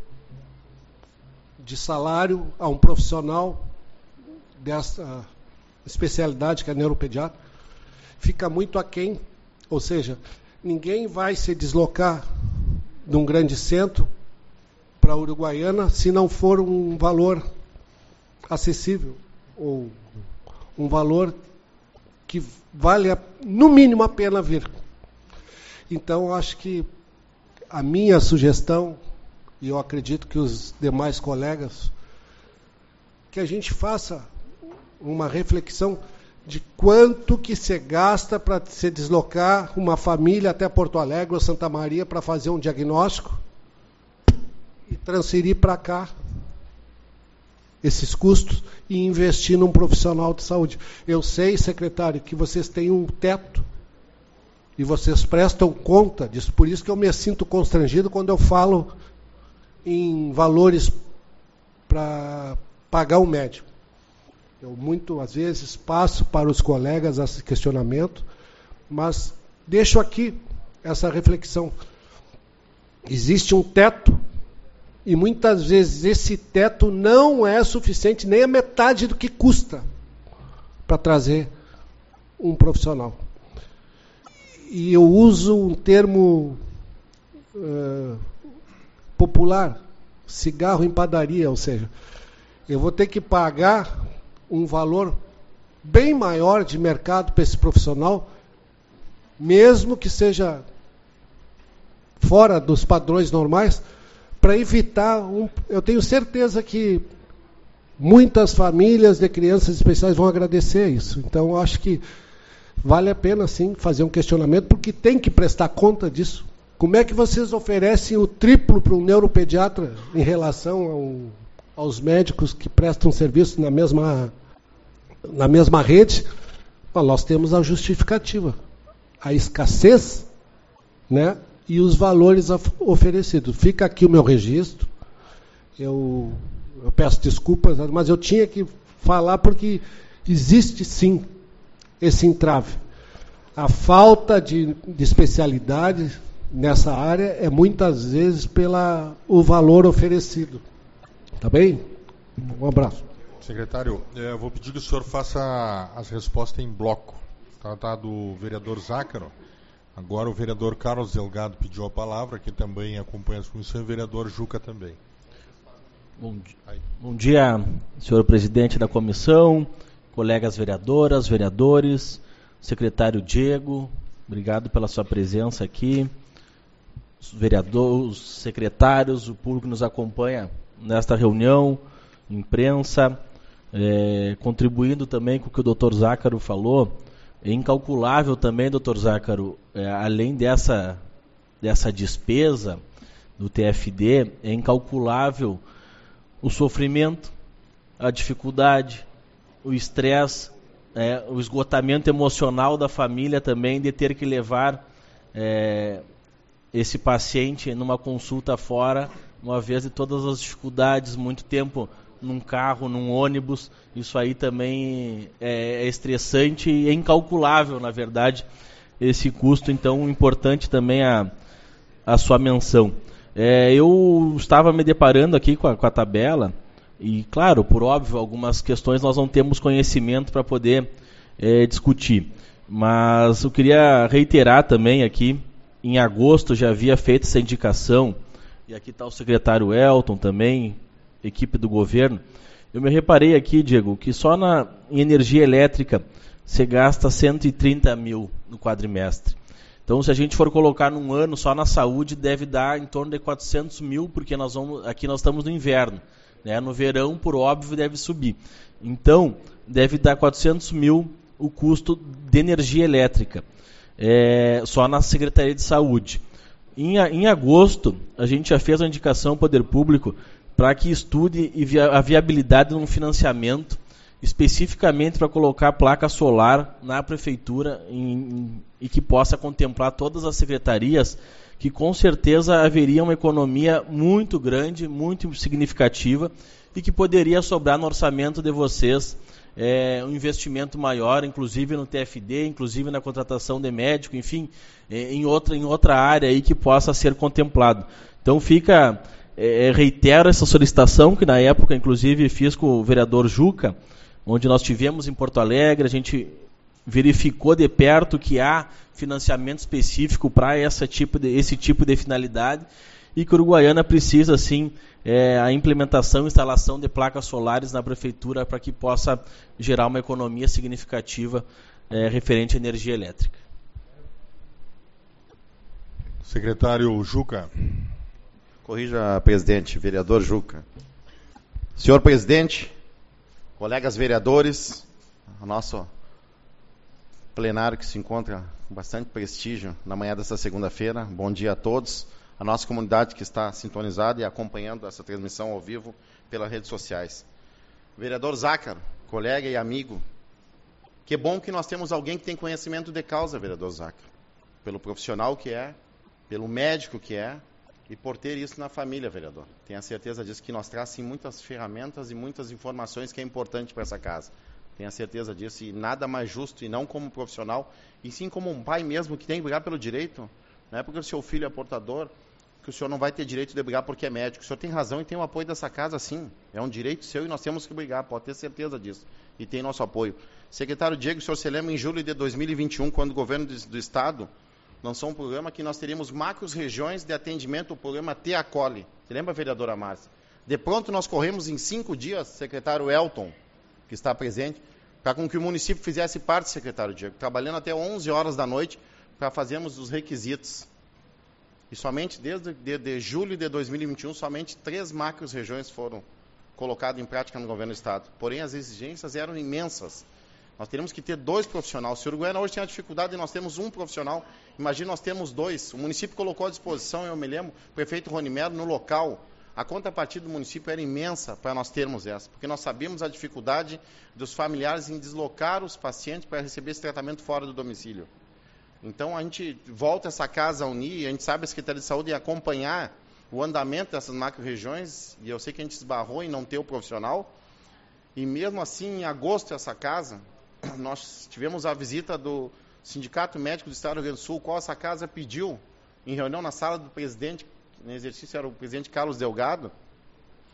de salário a um profissional dessa especialidade, que é neuropediatra, fica muito aquém. Ou seja, ninguém vai se deslocar de um grande centro para a Uruguaiana se não for um valor acessível, ou um valor que vale, no mínimo, a pena vir. Então, eu acho que a minha sugestão, e eu acredito que os demais colegas, que a gente faça uma reflexão de quanto que se gasta para se deslocar uma família até Porto Alegre ou Santa Maria para fazer um diagnóstico e transferir para cá esses custos e investir num profissional de saúde. Eu sei, secretário, que vocês têm um teto e vocês prestam conta disso, por isso que eu me sinto constrangido quando eu falo em valores para pagar o médico. Eu, muito, às vezes, passo para os colegas esse questionamento, mas deixo aqui essa reflexão. Existe um teto, e muitas vezes esse teto não é suficiente, nem a metade do que custa para trazer um profissional. E eu uso um termo uh, popular, cigarro em padaria, ou seja, eu vou ter que pagar um valor bem maior de mercado para esse profissional, mesmo que seja fora dos padrões normais, para evitar um... Eu tenho certeza que muitas famílias de crianças especiais vão agradecer isso. Então, eu acho que vale a pena, sim, fazer um questionamento, porque tem que prestar conta disso. Como é que vocês oferecem o triplo para um neuropediatra em relação ao, aos médicos que prestam serviço na mesma, na mesma rede? Bom, nós temos a justificativa, a escassez, né, e os valores oferecidos. Fica aqui o meu registro. Eu, eu peço desculpas, mas eu tinha que falar porque existe, sim, esse entrave. A falta de, de especialidade nessa área é muitas vezes pelo valor oferecido. Tá bem? Um abraço.
Secretário, eu vou pedir que o senhor faça as respostas em bloco. Tá, tá do vereador Zácaro. Agora o vereador Carlos Delgado pediu a palavra, que também acompanha as comissões, e o vereador Juca também.
Bom, bom dia, senhor presidente da comissão, colegas vereadoras, vereadores, secretário Diego, obrigado pela sua presença aqui, os vereadores, os secretários, o público que nos acompanha nesta reunião, imprensa, é, contribuindo também com o que o doutor Zácaro falou. É incalculável também, doutor Zácaro, é, além dessa, dessa despesa do T F D, é incalculável o sofrimento, a dificuldade, o estresse, é, o esgotamento emocional da família também de ter que levar é, esse paciente numa consulta fora, uma vez de todas as dificuldades, muito tempo num carro, num ônibus. Isso aí também é, é estressante e é incalculável, na verdade, esse custo. Então, importante também a, a sua menção. É, eu estava me deparando aqui com a, com a tabela e, claro, por óbvio, algumas questões nós não temos conhecimento para poder é, discutir. Mas eu queria reiterar também aqui, em agosto já havia feito essa indicação, e aqui está o secretário Elton também, equipe do governo. Eu me reparei aqui, Diego, que só na, em energia elétrica se gasta cento e trinta mil no quadrimestre. Então, se a gente for colocar num ano só na saúde, deve dar em torno de quatrocentos mil, porque nós vamos, aqui nós estamos no inverno. Né? No verão, por óbvio, deve subir. Então, deve dar quatrocentos mil o custo de energia elétrica, é, só na Secretaria de Saúde. Em, em agosto, a gente já fez uma indicação ao Poder Público para que estude a viabilidade de um financiamento, especificamente para colocar placa solar na Prefeitura em, e que possa contemplar todas as secretarias, que com certeza haveria uma economia muito grande, muito significativa, e que poderia sobrar no orçamento de vocês é, um investimento maior, inclusive no T F D, inclusive na contratação de médico, enfim, em outra, em outra área aí que possa ser contemplado. Então fica, é, reitero essa solicitação, que na época inclusive fiz com o vereador Juca, onde nós tivemos em Porto Alegre, a gente verificou de perto que há financiamento específico para esse tipo de, esse tipo de finalidade, e que Uruguaiana precisa, sim, é, a implementação e instalação de placas solares na Prefeitura para que possa gerar uma economia significativa é, referente à energia elétrica.
Secretário Juca.
Corrija, presidente, vereador Juca. Senhor presidente, colegas vereadores, o nosso plenário que se encontra com bastante prestígio na manhã desta segunda-feira, bom dia a todos. A nossa comunidade que está sintonizada e acompanhando essa transmissão ao vivo pelas redes sociais. Vereador Zácaro, colega e amigo, que bom que nós temos alguém que tem conhecimento de causa, vereador Zácaro, pelo profissional que é, pelo médico que é, e por ter isso na família, vereador. Tenho a certeza disso, que nós traz sim muitas ferramentas e muitas informações que é importante para essa casa. Tenho a certeza disso, e nada mais justo, e não como profissional, e sim como um pai mesmo que tem que brigar pelo direito. Não é porque o seu filho é portador que o senhor não vai ter direito de brigar porque é médico. O senhor tem razão e tem o apoio dessa casa, sim. É um direito seu e nós temos que brigar, pode ter certeza disso. E tem nosso apoio. Secretário Diego, o senhor se lembra em julho de dois mil e vinte e um, quando o governo do Estado lançou um programa que nós teríamos macros regiões de atendimento, o programa Te Acolhe. Você lembra, vereadora Márcia? De pronto nós corremos em cinco dias, secretário Elton, que está presente, para com que o município fizesse parte, secretário Diego, trabalhando até onze horas da noite para fazermos os requisitos. E somente desde de, de julho de dois mil e vinte e um, somente três macros regiões foram colocadas em prática no governo do Estado. Porém, as exigências eram imensas. Nós teríamos que ter dois profissionais. Se o Uruguaiana hoje tem a dificuldade de nós termos um profissional, imagina nós temos dois. O município colocou à disposição, eu me lembro, o prefeito Rony Melo, no local. A contrapartida do município era imensa para nós termos essa, porque nós sabíamos a dificuldade dos familiares em deslocar os pacientes para receber esse tratamento fora do domicílio. Então, a gente volta essa casa a unir, a gente sabe a Secretaria de Saúde acompanhar o andamento dessas macro-regiões, e eu sei que a gente esbarrou em não ter o profissional, e mesmo assim, em agosto, essa casa, nós tivemos a visita do Sindicato Médico do Estado do Rio Grande do Sul, qual essa casa pediu, em reunião na sala do presidente, no exercício era o presidente Carlos Delgado,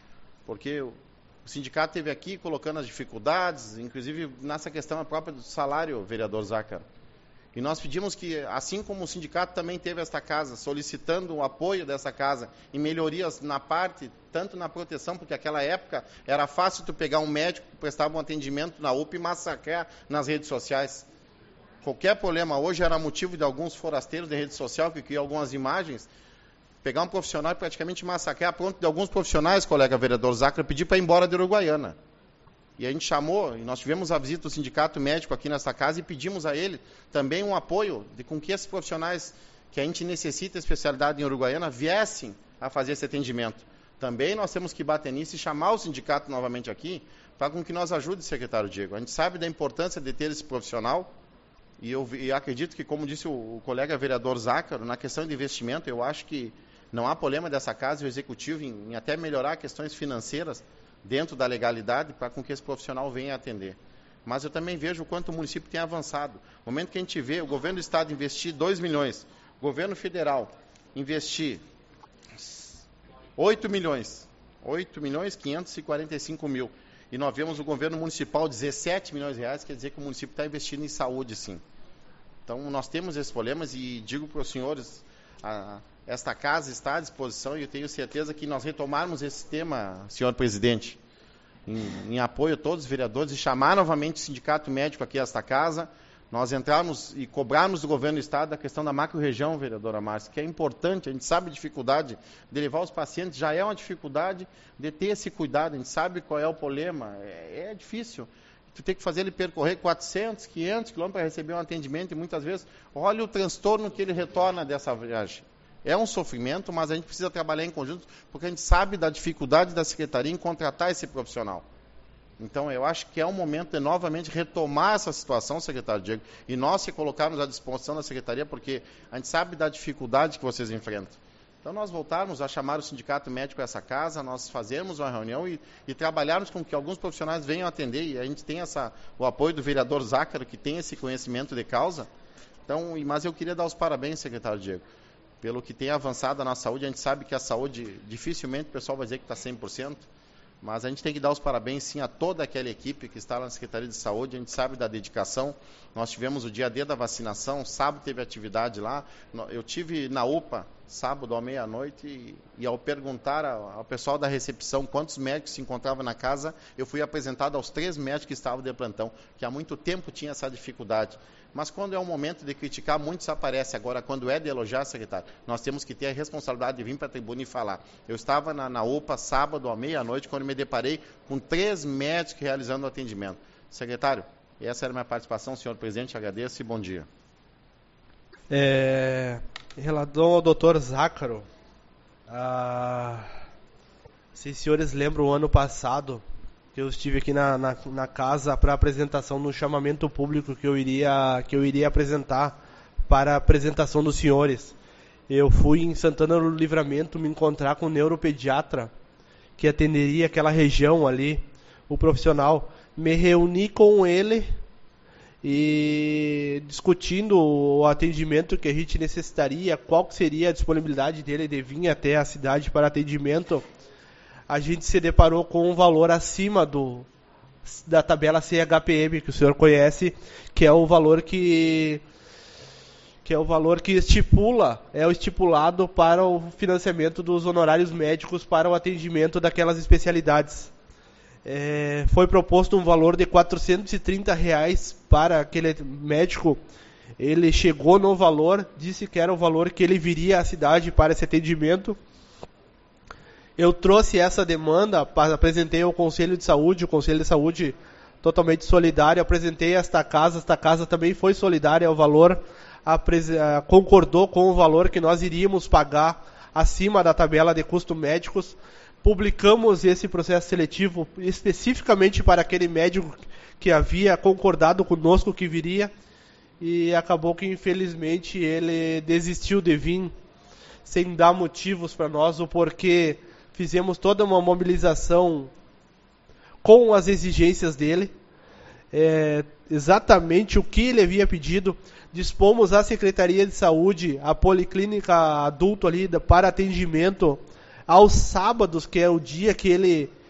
porque o sindicato esteve aqui colocando as dificuldades, inclusive nessa questão própria do salário, vereador Zácaro. E nós pedimos que, assim como o sindicato também teve esta casa, solicitando o apoio dessa casa e melhorias na parte, tanto na proteção, porque naquela época era fácil tu pegar um médico que prestava um atendimento na U P A e massacrar nas redes sociais. Qualquer problema hoje era motivo de alguns forasteiros de rede social que criam algumas imagens, pegar um profissional e praticamente massacrar, pronto, de alguns profissionais, colega vereador Zácaro, pedir para ir embora de Uruguaiana. E a gente chamou, e nós tivemos a visita do sindicato médico aqui nessa casa e pedimos a ele também um apoio de com que esses profissionais que a gente necessita especialidade em Uruguaiana viessem a fazer esse atendimento. Também nós temos que bater nisso e chamar o sindicato novamente aqui para com que nós ajude, secretário Diego. A gente sabe da importância de ter esse profissional e eu e acredito que, como disse o, o colega vereador Zácaro, na questão de investimento, eu acho que não há problema dessa casa e o executivo em, em até melhorar questões financeiras dentro da legalidade, para com que esse profissional venha atender. Mas eu também vejo o quanto o município tem avançado. No momento que a gente vê o governo do estado investir dois milhões, o governo federal investir oito milhões, oito milhões quinhentos e quarenta e cinco mil, e nós vemos o governo municipal dezessete milhões de reais, quer dizer que o município está investindo em saúde, sim. Então, nós temos esses problemas e digo para os senhores, a, esta casa está à disposição e eu tenho certeza que nós retomarmos esse tema, senhor presidente, em, em apoio a todos os vereadores e chamar novamente o sindicato médico aqui a esta casa, nós entrarmos e cobrarmos do governo do estado a questão da macro-região, vereadora Márcia, que é importante, a gente sabe a dificuldade de levar os pacientes, já é uma dificuldade de ter esse cuidado, a gente sabe qual é o problema, é, é difícil. Tu tem que fazer ele percorrer quatrocentos, quinhentos quilômetros para receber um atendimento e muitas vezes, olha o transtorno que ele retorna dessa viagem. É um sofrimento, mas a gente precisa trabalhar em conjunto, porque a gente sabe da dificuldade da Secretaria em contratar esse profissional. Então, eu acho que é um momento de novamente retomar essa situação, secretário Diego, e nós se colocarmos à disposição da Secretaria, porque a gente sabe da dificuldade que vocês enfrentam. Então, nós voltarmos a chamar o sindicato médico a essa casa, nós fazermos uma reunião e, e trabalharmos com que alguns profissionais venham atender, e a gente tem essa, o apoio do vereador Zácaro, que tem esse conhecimento de causa. Então, mas eu queria dar os parabéns, secretário Diego, pelo que tem avançado na saúde. A gente sabe que a saúde, dificilmente o pessoal vai dizer que está cem por cento, mas a gente tem que dar os parabéns, sim, a toda aquela equipe que está lá na Secretaria de Saúde. A gente sabe da dedicação. Nós tivemos o dia D da vacinação, sábado teve atividade lá. Eu tive na U P A, sábado à meia-noite, e, e ao perguntar ao, ao pessoal da recepção quantos médicos se encontravam na casa, eu fui apresentado aos três médicos que estavam de plantão, que há muito tempo tinha essa dificuldade. Mas quando é um momento de criticar, muitos aparecem. Agora, quando é de elogiar, secretário, nós temos que ter a responsabilidade de vir para a tribuna e falar. Eu estava na, na U P A sábado à meia-noite, quando me deparei com três médicos realizando o atendimento. Secretário, essa era a minha participação, senhor presidente, agradeço e bom dia.
É, em relação ao doutor Zácaro, ah, se os senhores lembram o ano passado, que eu estive aqui na, na, na casa para apresentação no chamamento público que eu iria que eu iria apresentar para a apresentação dos senhores. Eu fui em Santana do Livramento me encontrar com um neuropediatra que atenderia aquela região ali, o profissional. Me reuni com ele e discutindo o atendimento que a gente necessitaria, qual seria a disponibilidade dele de vir até a cidade para atendimento. A gente se deparou com um valor acima do, da tabela C H P M, que o senhor conhece, que é o valor que, que é o valor que estipula, é o estipulado para o financiamento dos honorários médicos para o atendimento daquelas especialidades. É, foi proposto um valor de quatrocentos e trinta reais para aquele médico. Ele chegou no valor, disse que era o valor que ele viria à cidade para esse atendimento. Eu trouxe essa demanda, apresentei ao Conselho de Saúde, o Conselho de Saúde totalmente solidário, apresentei esta casa, esta casa também foi solidária ao valor, concordou com o valor que nós iríamos pagar acima da tabela de custos médicos. Publicamos esse processo seletivo especificamente para aquele médico que havia concordado conosco que viria, e acabou que infelizmente ele desistiu de vir, sem dar motivos para nós, o porquê. Fizemos toda uma mobilização com as exigências dele, é, exatamente o que ele havia pedido. Dispomos a Secretaria de Saúde, a Policlínica Adulto ali para atendimento aos sábados, que é o dia que ele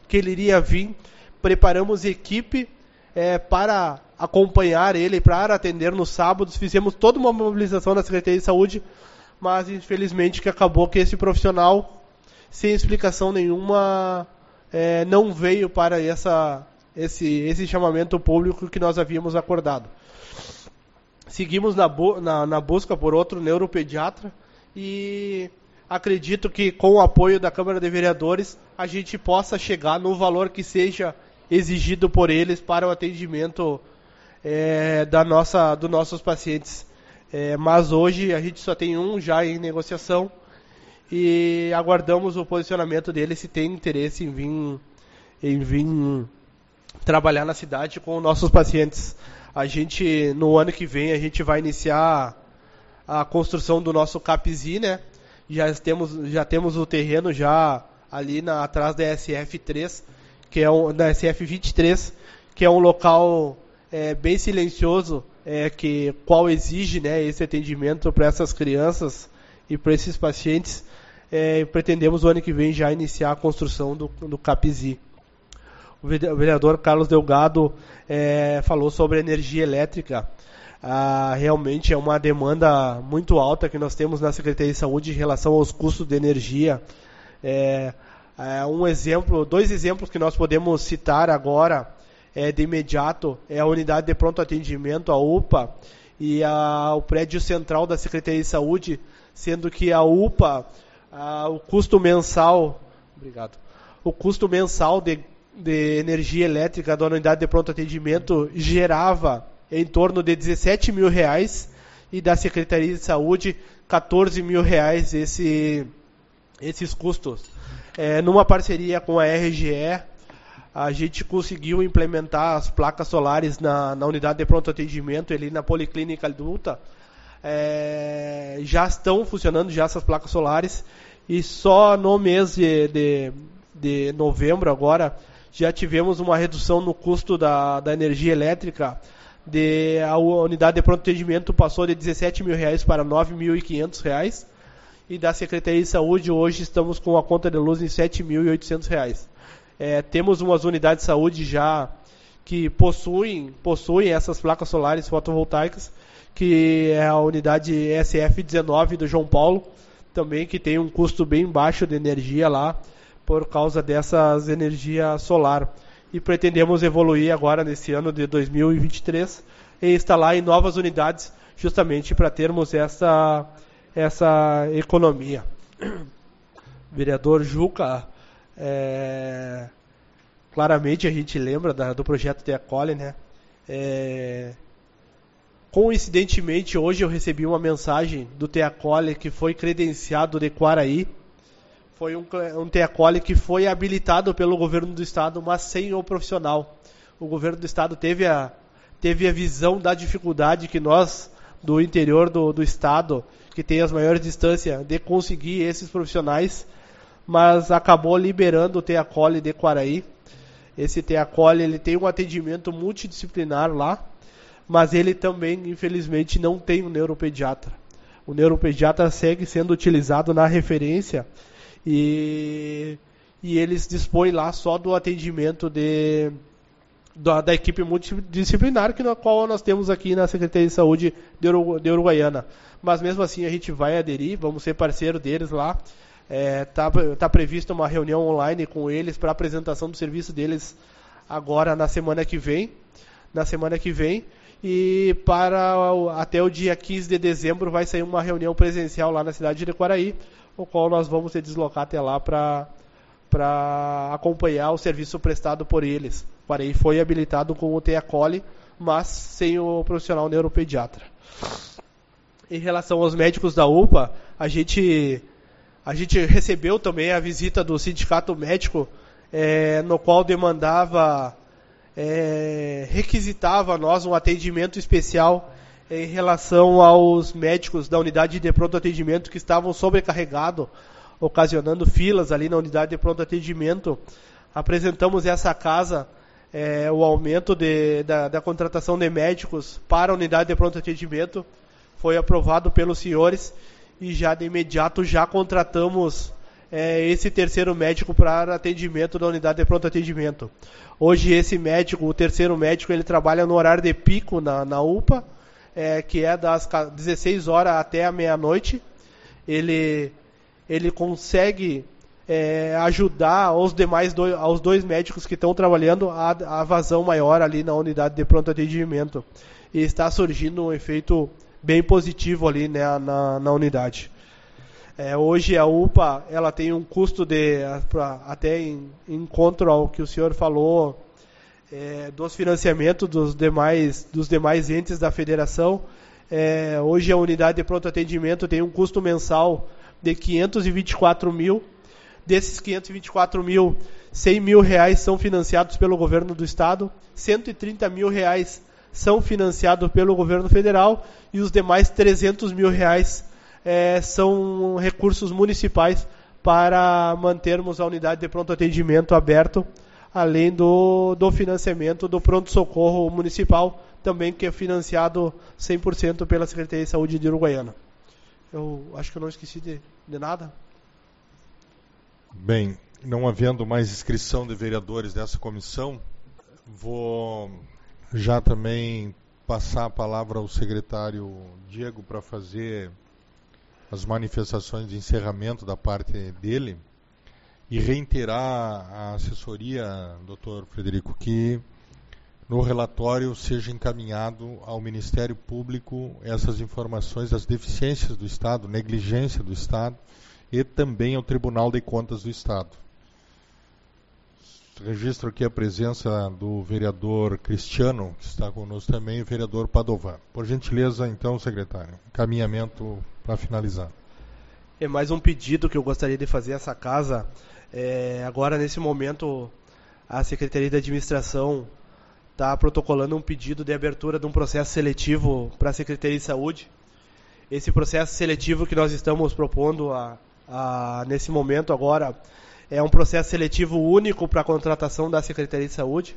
que ele iria vir. Preparamos equipe é, para acompanhar ele, para atender nos sábados. Fizemos toda uma mobilização na Secretaria de Saúde, mas infelizmente que acabou que esse profissional, sem explicação nenhuma, é, não veio para essa, esse, esse chamamento público que nós havíamos acordado. Seguimos na, bu na, na busca por outro neuropediatra e acredito que com o apoio da Câmara de Vereadores a gente possa chegar no valor que seja exigido por eles para o atendimento é, da nossa, dos nossos pacientes. É, mas hoje a gente só tem um já em negociação e aguardamos o posicionamento dele se tem interesse em vir, em vir trabalhar na cidade com nossos pacientes. A gente, no ano que vem, a gente vai iniciar a construção do nosso CAPZI, né? Já temos, já temos o terreno já ali na, atrás da S F três, que é um, da S F vinte e três, que é um local é, bem silencioso, é, que, qual exige, né, esse atendimento para essas crianças e para esses pacientes. É, pretendemos o ano que vem já iniciar a construção do, do CAPZI. O vereador Carlos Delgado é, falou sobre energia elétrica. Ah, realmente é uma demanda muito alta que nós temos na Secretaria de Saúde em relação aos custos de energia. É, é um exemplo, dois exemplos que nós podemos citar agora é, de imediato é a unidade de pronto atendimento, a U P A, e a, o prédio central da Secretaria de Saúde, sendo que a U P A, a, o custo mensal, obrigado, o custo mensal de de energia elétrica da unidade de pronto atendimento gerava em torno de dezessete mil reais e da Secretaria de Saúde quatorze mil reais esse, esses custos. É, numa parceria com a R G E, a gente conseguiu implementar as placas solares na, na unidade de pronto atendimento ali na Policlínica Adulta. É, já estão funcionando já essas placas solares e só no mês de, de, de novembro agora já tivemos uma redução no custo da, da energia elétrica. De, a unidade de pronto atendimento passou de dezessete mil reais para nove mil e quinhentos reais. E da Secretaria de Saúde hoje estamos com a conta de luz em sete mil e oitocentos reais. É, temos umas unidades de saúde já que possuem, possuem essas placas solares fotovoltaicas, que é a unidade S F dezenove do João Paulo, também que tem um custo bem baixo de energia lá, por causa dessas energia solar. E pretendemos evoluir agora nesse ano de dois mil e vinte e três e instalar em novas unidades, justamente para termos essa, essa economia. Vereador Juca, é, claramente a gente lembra da, do projeto Teacole, né? É, coincidentemente, hoje eu recebi uma mensagem do Teacole que foi credenciado de Quaraí. Foi um, um Teacole que foi habilitado pelo governo do estado, mas sem o profissional. O governo do estado teve a, teve a visão da dificuldade que nós, do interior do, do estado, que tem as maiores distâncias, de conseguir esses profissionais, mas acabou liberando o Teacole de Quaraí. Esse Teacole, ele tem um atendimento multidisciplinar lá, mas ele também, infelizmente, não tem um neuropediatra. O neuropediatra segue sendo utilizado na referência, E, e eles dispõem lá só do atendimento de, da, da equipe multidisciplinar, que na qual nós temos aqui na Secretaria de Saúde de, Urugu, de Uruguaiana. Mas mesmo assim a gente vai aderir, vamos ser parceiro deles lá. Está é, tá prevista uma reunião online com eles para apresentação do serviço deles agora na semana que vem. Na semana que vem. E para até o dia quinze de dezembro vai sair uma reunião presencial lá na cidade de Quaraí, o qual nós vamos se deslocar até lá para acompanhar o serviço prestado por eles. O Quaraí foi habilitado com o Teacole, mas sem o profissional neuropediatra. Em relação aos médicos da U P A, a gente, a gente recebeu também a visita do sindicato médico, é, no qual demandava, é, requisitava a nós um atendimento especial em relação aos médicos da unidade de pronto atendimento que estavam sobrecarregados, ocasionando filas ali na unidade de pronto atendimento. Apresentamos essa casa, é, o aumento de, da, da contratação de médicos para a unidade de pronto atendimento, foi aprovado pelos senhores e já de imediato já contratamos é, esse terceiro médico para atendimento da unidade de pronto atendimento. Hoje esse médico, o terceiro médico, ele trabalha no horário de pico na, na U P A, é, que é das dezesseis horas até a meia-noite. Ele, ele consegue é, ajudar aos demais dois, aos dois médicos que estão trabalhando a, a vazão maior ali na unidade de pronto atendimento. E está surgindo um efeito bem positivo ali, né, na, na unidade. É, hoje a U P A ela tem um custo de, pra, até em, em encontro ao que o senhor falou, é, dos financiamentos dos demais, dos demais entes da federação. É, hoje a unidade de pronto atendimento tem um custo mensal de quinhentos e vinte e quatro mil. Desses quinhentos e vinte e quatro mil, cem mil reais são financiados pelo governo do estado, cento e trinta mil reais são financiados pelo governo federal e os demais trezentos mil reais é, são recursos municipais para mantermos a unidade de pronto atendimento aberto, além do, do financiamento do pronto-socorro municipal, também que é financiado cem por cento pela Secretaria de Saúde de Uruguaiana. Eu acho que eu não esqueci de, de nada.
Bem, não havendo mais inscrição de vereadores dessa comissão, vou já também passar a palavra ao secretário Diego para fazer as manifestações de encerramento da parte dele e reiterar a assessoria, doutor Frederico, que no relatório seja encaminhado ao Ministério Público essas informações das deficiências do Estado, negligência do Estado e também ao Tribunal de Contas do Estado. Registro aqui a presença do vereador Cristiano, que está conosco também, e o vereador Padovan. Por gentileza, então, secretário, encaminhamento para finalizar.
É mais um pedido que eu gostaria de fazer a essa casa. É, agora, nesse momento, a Secretaria de Administração está protocolando um pedido de abertura de um processo seletivo para a Secretaria de Saúde. Esse processo seletivo que nós estamos propondo a, a, nesse momento agora é um processo seletivo único para a contratação da Secretaria de Saúde.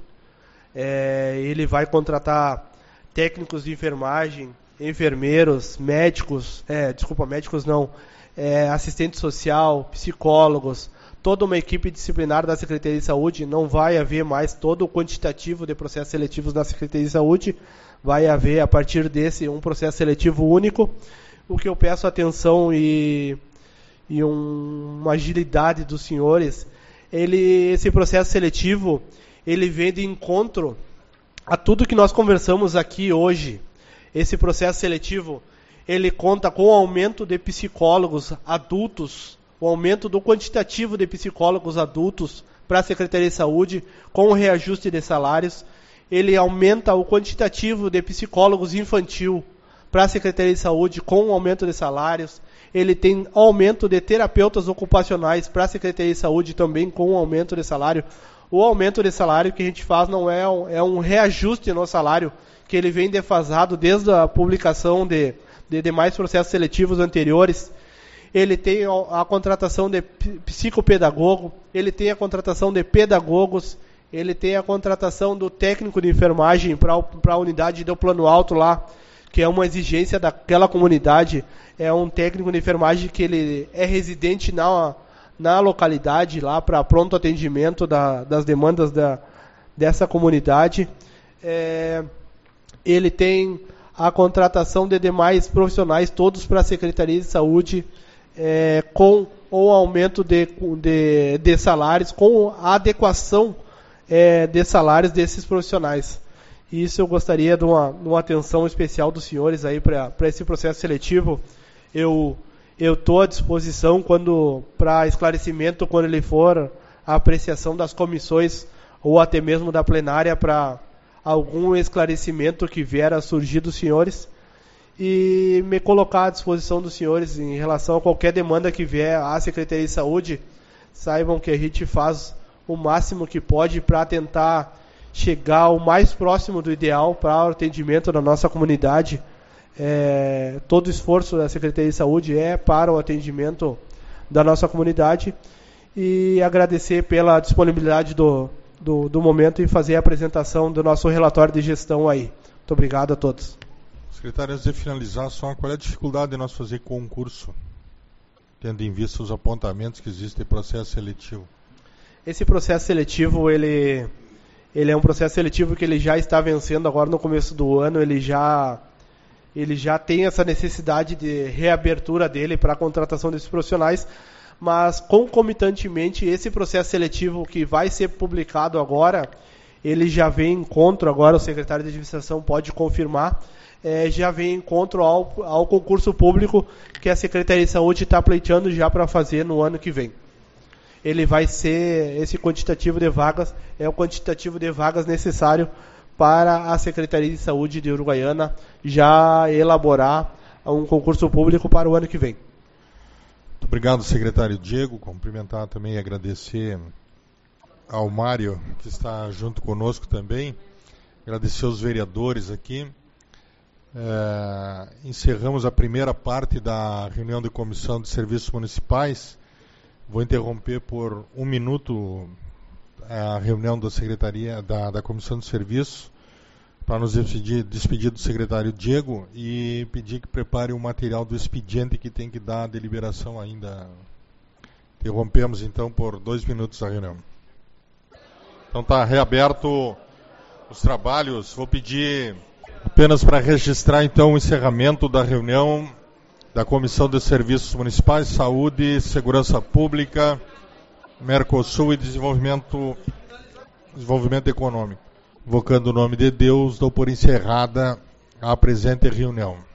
É, ele vai contratar técnicos de enfermagem, enfermeiros, médicos, é, desculpa, médicos não, é, assistente social, psicólogos, toda uma equipe disciplinar da Secretaria de Saúde. Não vai haver mais todo o quantitativo de processos seletivos da Secretaria de Saúde, vai haver a partir desse um processo seletivo único. O que eu peço atenção e e um, uma agilidade dos senhores, ele, esse processo seletivo, ele vem de encontro a tudo que nós conversamos aqui hoje. Esse processo seletivo, ele conta com o aumento de psicólogos adultos, o aumento do quantitativo de psicólogos adultos para a Secretaria de Saúde, com o reajuste de salários. Ele aumenta o quantitativo de psicólogos infantil para a Secretaria de Saúde, com o aumento de salários. Ele tem aumento de terapeutas ocupacionais para a Secretaria de Saúde, também com um aumento de salário. O aumento de salário que a gente faz não é um, é um reajuste no salário, que ele vem defasado desde a publicação de, de demais processos seletivos anteriores. Ele tem a, a contratação de psicopedagogo, ele tem a contratação de pedagogos, ele tem a contratação do técnico de enfermagem para a unidade do plano alto lá, que é uma exigência daquela comunidade. É um técnico de enfermagem que ele é residente na, na localidade, lá para pronto atendimento da, das demandas da, dessa comunidade. É, ele tem a contratação de demais profissionais, todos para a Secretaria de Saúde, é, com o aumento de, de, de salários, com a adequação é, de salários desses profissionais. Isso eu gostaria de uma, de uma atenção especial dos senhores aí para esse processo seletivo. Eu eu estou à disposição quando para esclarecimento, quando ele for a apreciação das comissões ou até mesmo da plenária, para algum esclarecimento que vier a surgir dos senhores, e me colocar à disposição dos senhores em relação a qualquer demanda que vier à Secretaria de Saúde. Saibam que a gente faz o máximo que pode para tentar chegar o mais próximo do ideal para o atendimento da nossa comunidade. É, todo o esforço da Secretaria de Saúde é para o atendimento da nossa comunidade, e agradecer pela disponibilidade do, do, do momento e fazer a apresentação do nosso relatório de gestão aí. Muito obrigado a todos.
Secretário, antes de finalizar, só qual é a dificuldade de nós fazer concurso? tendo em vista os apontamentos que existe em processo seletivo?
Esse processo seletivo, ele, ele é um processo seletivo que ele já está vencendo agora no começo do ano, ele já, ele já tem essa necessidade de reabertura dele para a contratação desses profissionais, mas concomitantemente esse processo seletivo que vai ser publicado agora, ele já vem em encontro, agora o secretário de administração pode confirmar, é, já vem em encontro ao, ao concurso público que a Secretaria de Saúde está pleiteando já para fazer no ano que vem. Ele vai ser, esse quantitativo de vagas, é o quantitativo de vagas necessário para a Secretaria de Saúde de Uruguaiana já elaborar um concurso público para o ano que vem.
Muito obrigado, secretário Diego. Cumprimentar também e agradecer ao Mário, que está junto conosco também. Agradecer aos vereadores aqui. É, encerramos a primeira parte da reunião de comissão de serviços municipais. Vou interromper por um minuto a reunião da secretaria, da, da comissão de serviços, para nos despedir, despedir do secretário Diego e pedir que prepare o material do expediente que tem que dar a deliberação ainda. Interrompemos então por dois minutos a reunião. Então está reaberto os trabalhos. Vou pedir apenas para registrar então o encerramento da reunião da Comissão de Serviços Municipais, Saúde, Segurança Pública, Mercosul e Desenvolvimento, Desenvolvimento Econômico. Invocando o nome de Deus, dou por encerrada a presente reunião.